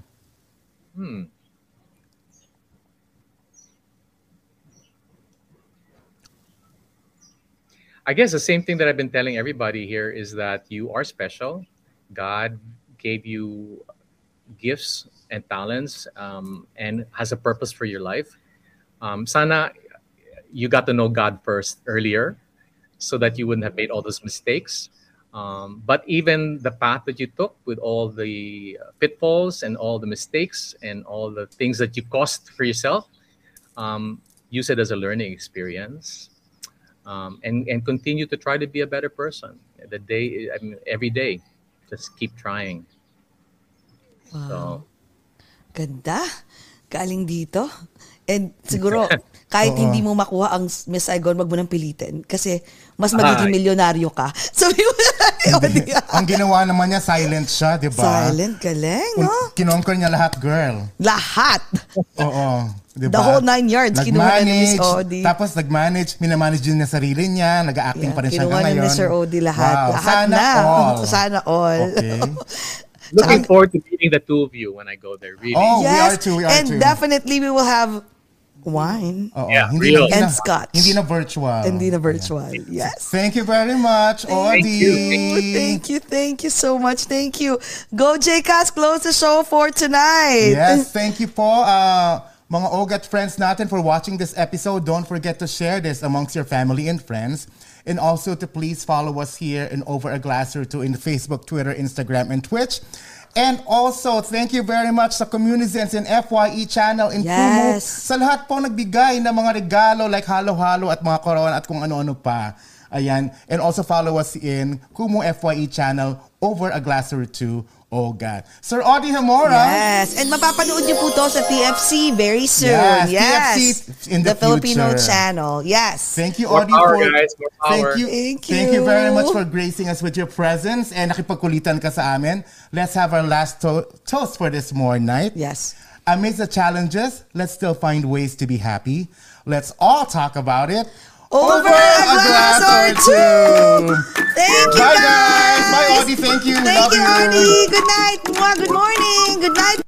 I guess the same thing that I've been telling everybody here is that you are special. God gave you gifts and talents and has a purpose for your life. Sana you got to know God first earlier so that you wouldn't have made all those mistakes. But even the path that you took with all the pitfalls and all the mistakes and all the things that you caused for yourself, use it as a learning experience. And continue to try to be a better person. Every day, just keep trying. Wow. So, ganda. Galing dito. And siguro, kahit hindi mo makuha ang Miss Saigon, wag mo nang pilitin. Kasi mas magiging milyonaryo ka. Sabi mo Ang ginawa naman niya, silent siya, di ba? Silent, galing, no? Kinonquer niya lahat, girl. Lahat! Oo. Diba? The whole 9 yards, kinuha na ni Miss Odi. Tapos minamanage din niya sarili niya, nag-acting pa rin siya ngayon. Kinuha na Mr. Odi lahat. Wow. Lahat Sana na. all. Sana all. Okay. looking forward to meeting the two of you when I go there. Really. Oh, yes, we are too. And definitely we will have wine. Yeah, and scotch. Hindi na virtual. Hindi na virtual. Yes. Thank you very much, Odi. Thank you so much. Thank you. Go JCast, close the show for tonight. Yes, thank you po. Mga OGAT friends natin for watching this episode. Don't forget to share this amongst your family and friends. And also to please follow us here in Over a Glass or Two in Facebook, Twitter, Instagram, and Twitch. And also, thank you very much sa Communisents and FYE channel in Kumu. Sa lahat po nagbigay ng mga regalo like halo-halo at mga corona at kung ano-ano pa. Ayan. And also follow us in Kumu FYE channel, Over a Glass or Two, Oh, God. Sir Audie Zamora. Yes. And mapapanood niyo po to sa TFC very soon. Yes. TFC in the Filipino future. channel. Yes. Thank you, More Audie. power, guys. More power. Thank you very much for gracing us with your presence and nakipagkulitan ka sa amin. Let's have our last toast for this more night. Yes. Amidst the challenges, let's still find ways to be happy. Let's all talk about it. Over a glass or two. Thank you, Bye, guys. Bye, Audie. Thank you. Thank you, Audie. Good night. Good morning. Good night.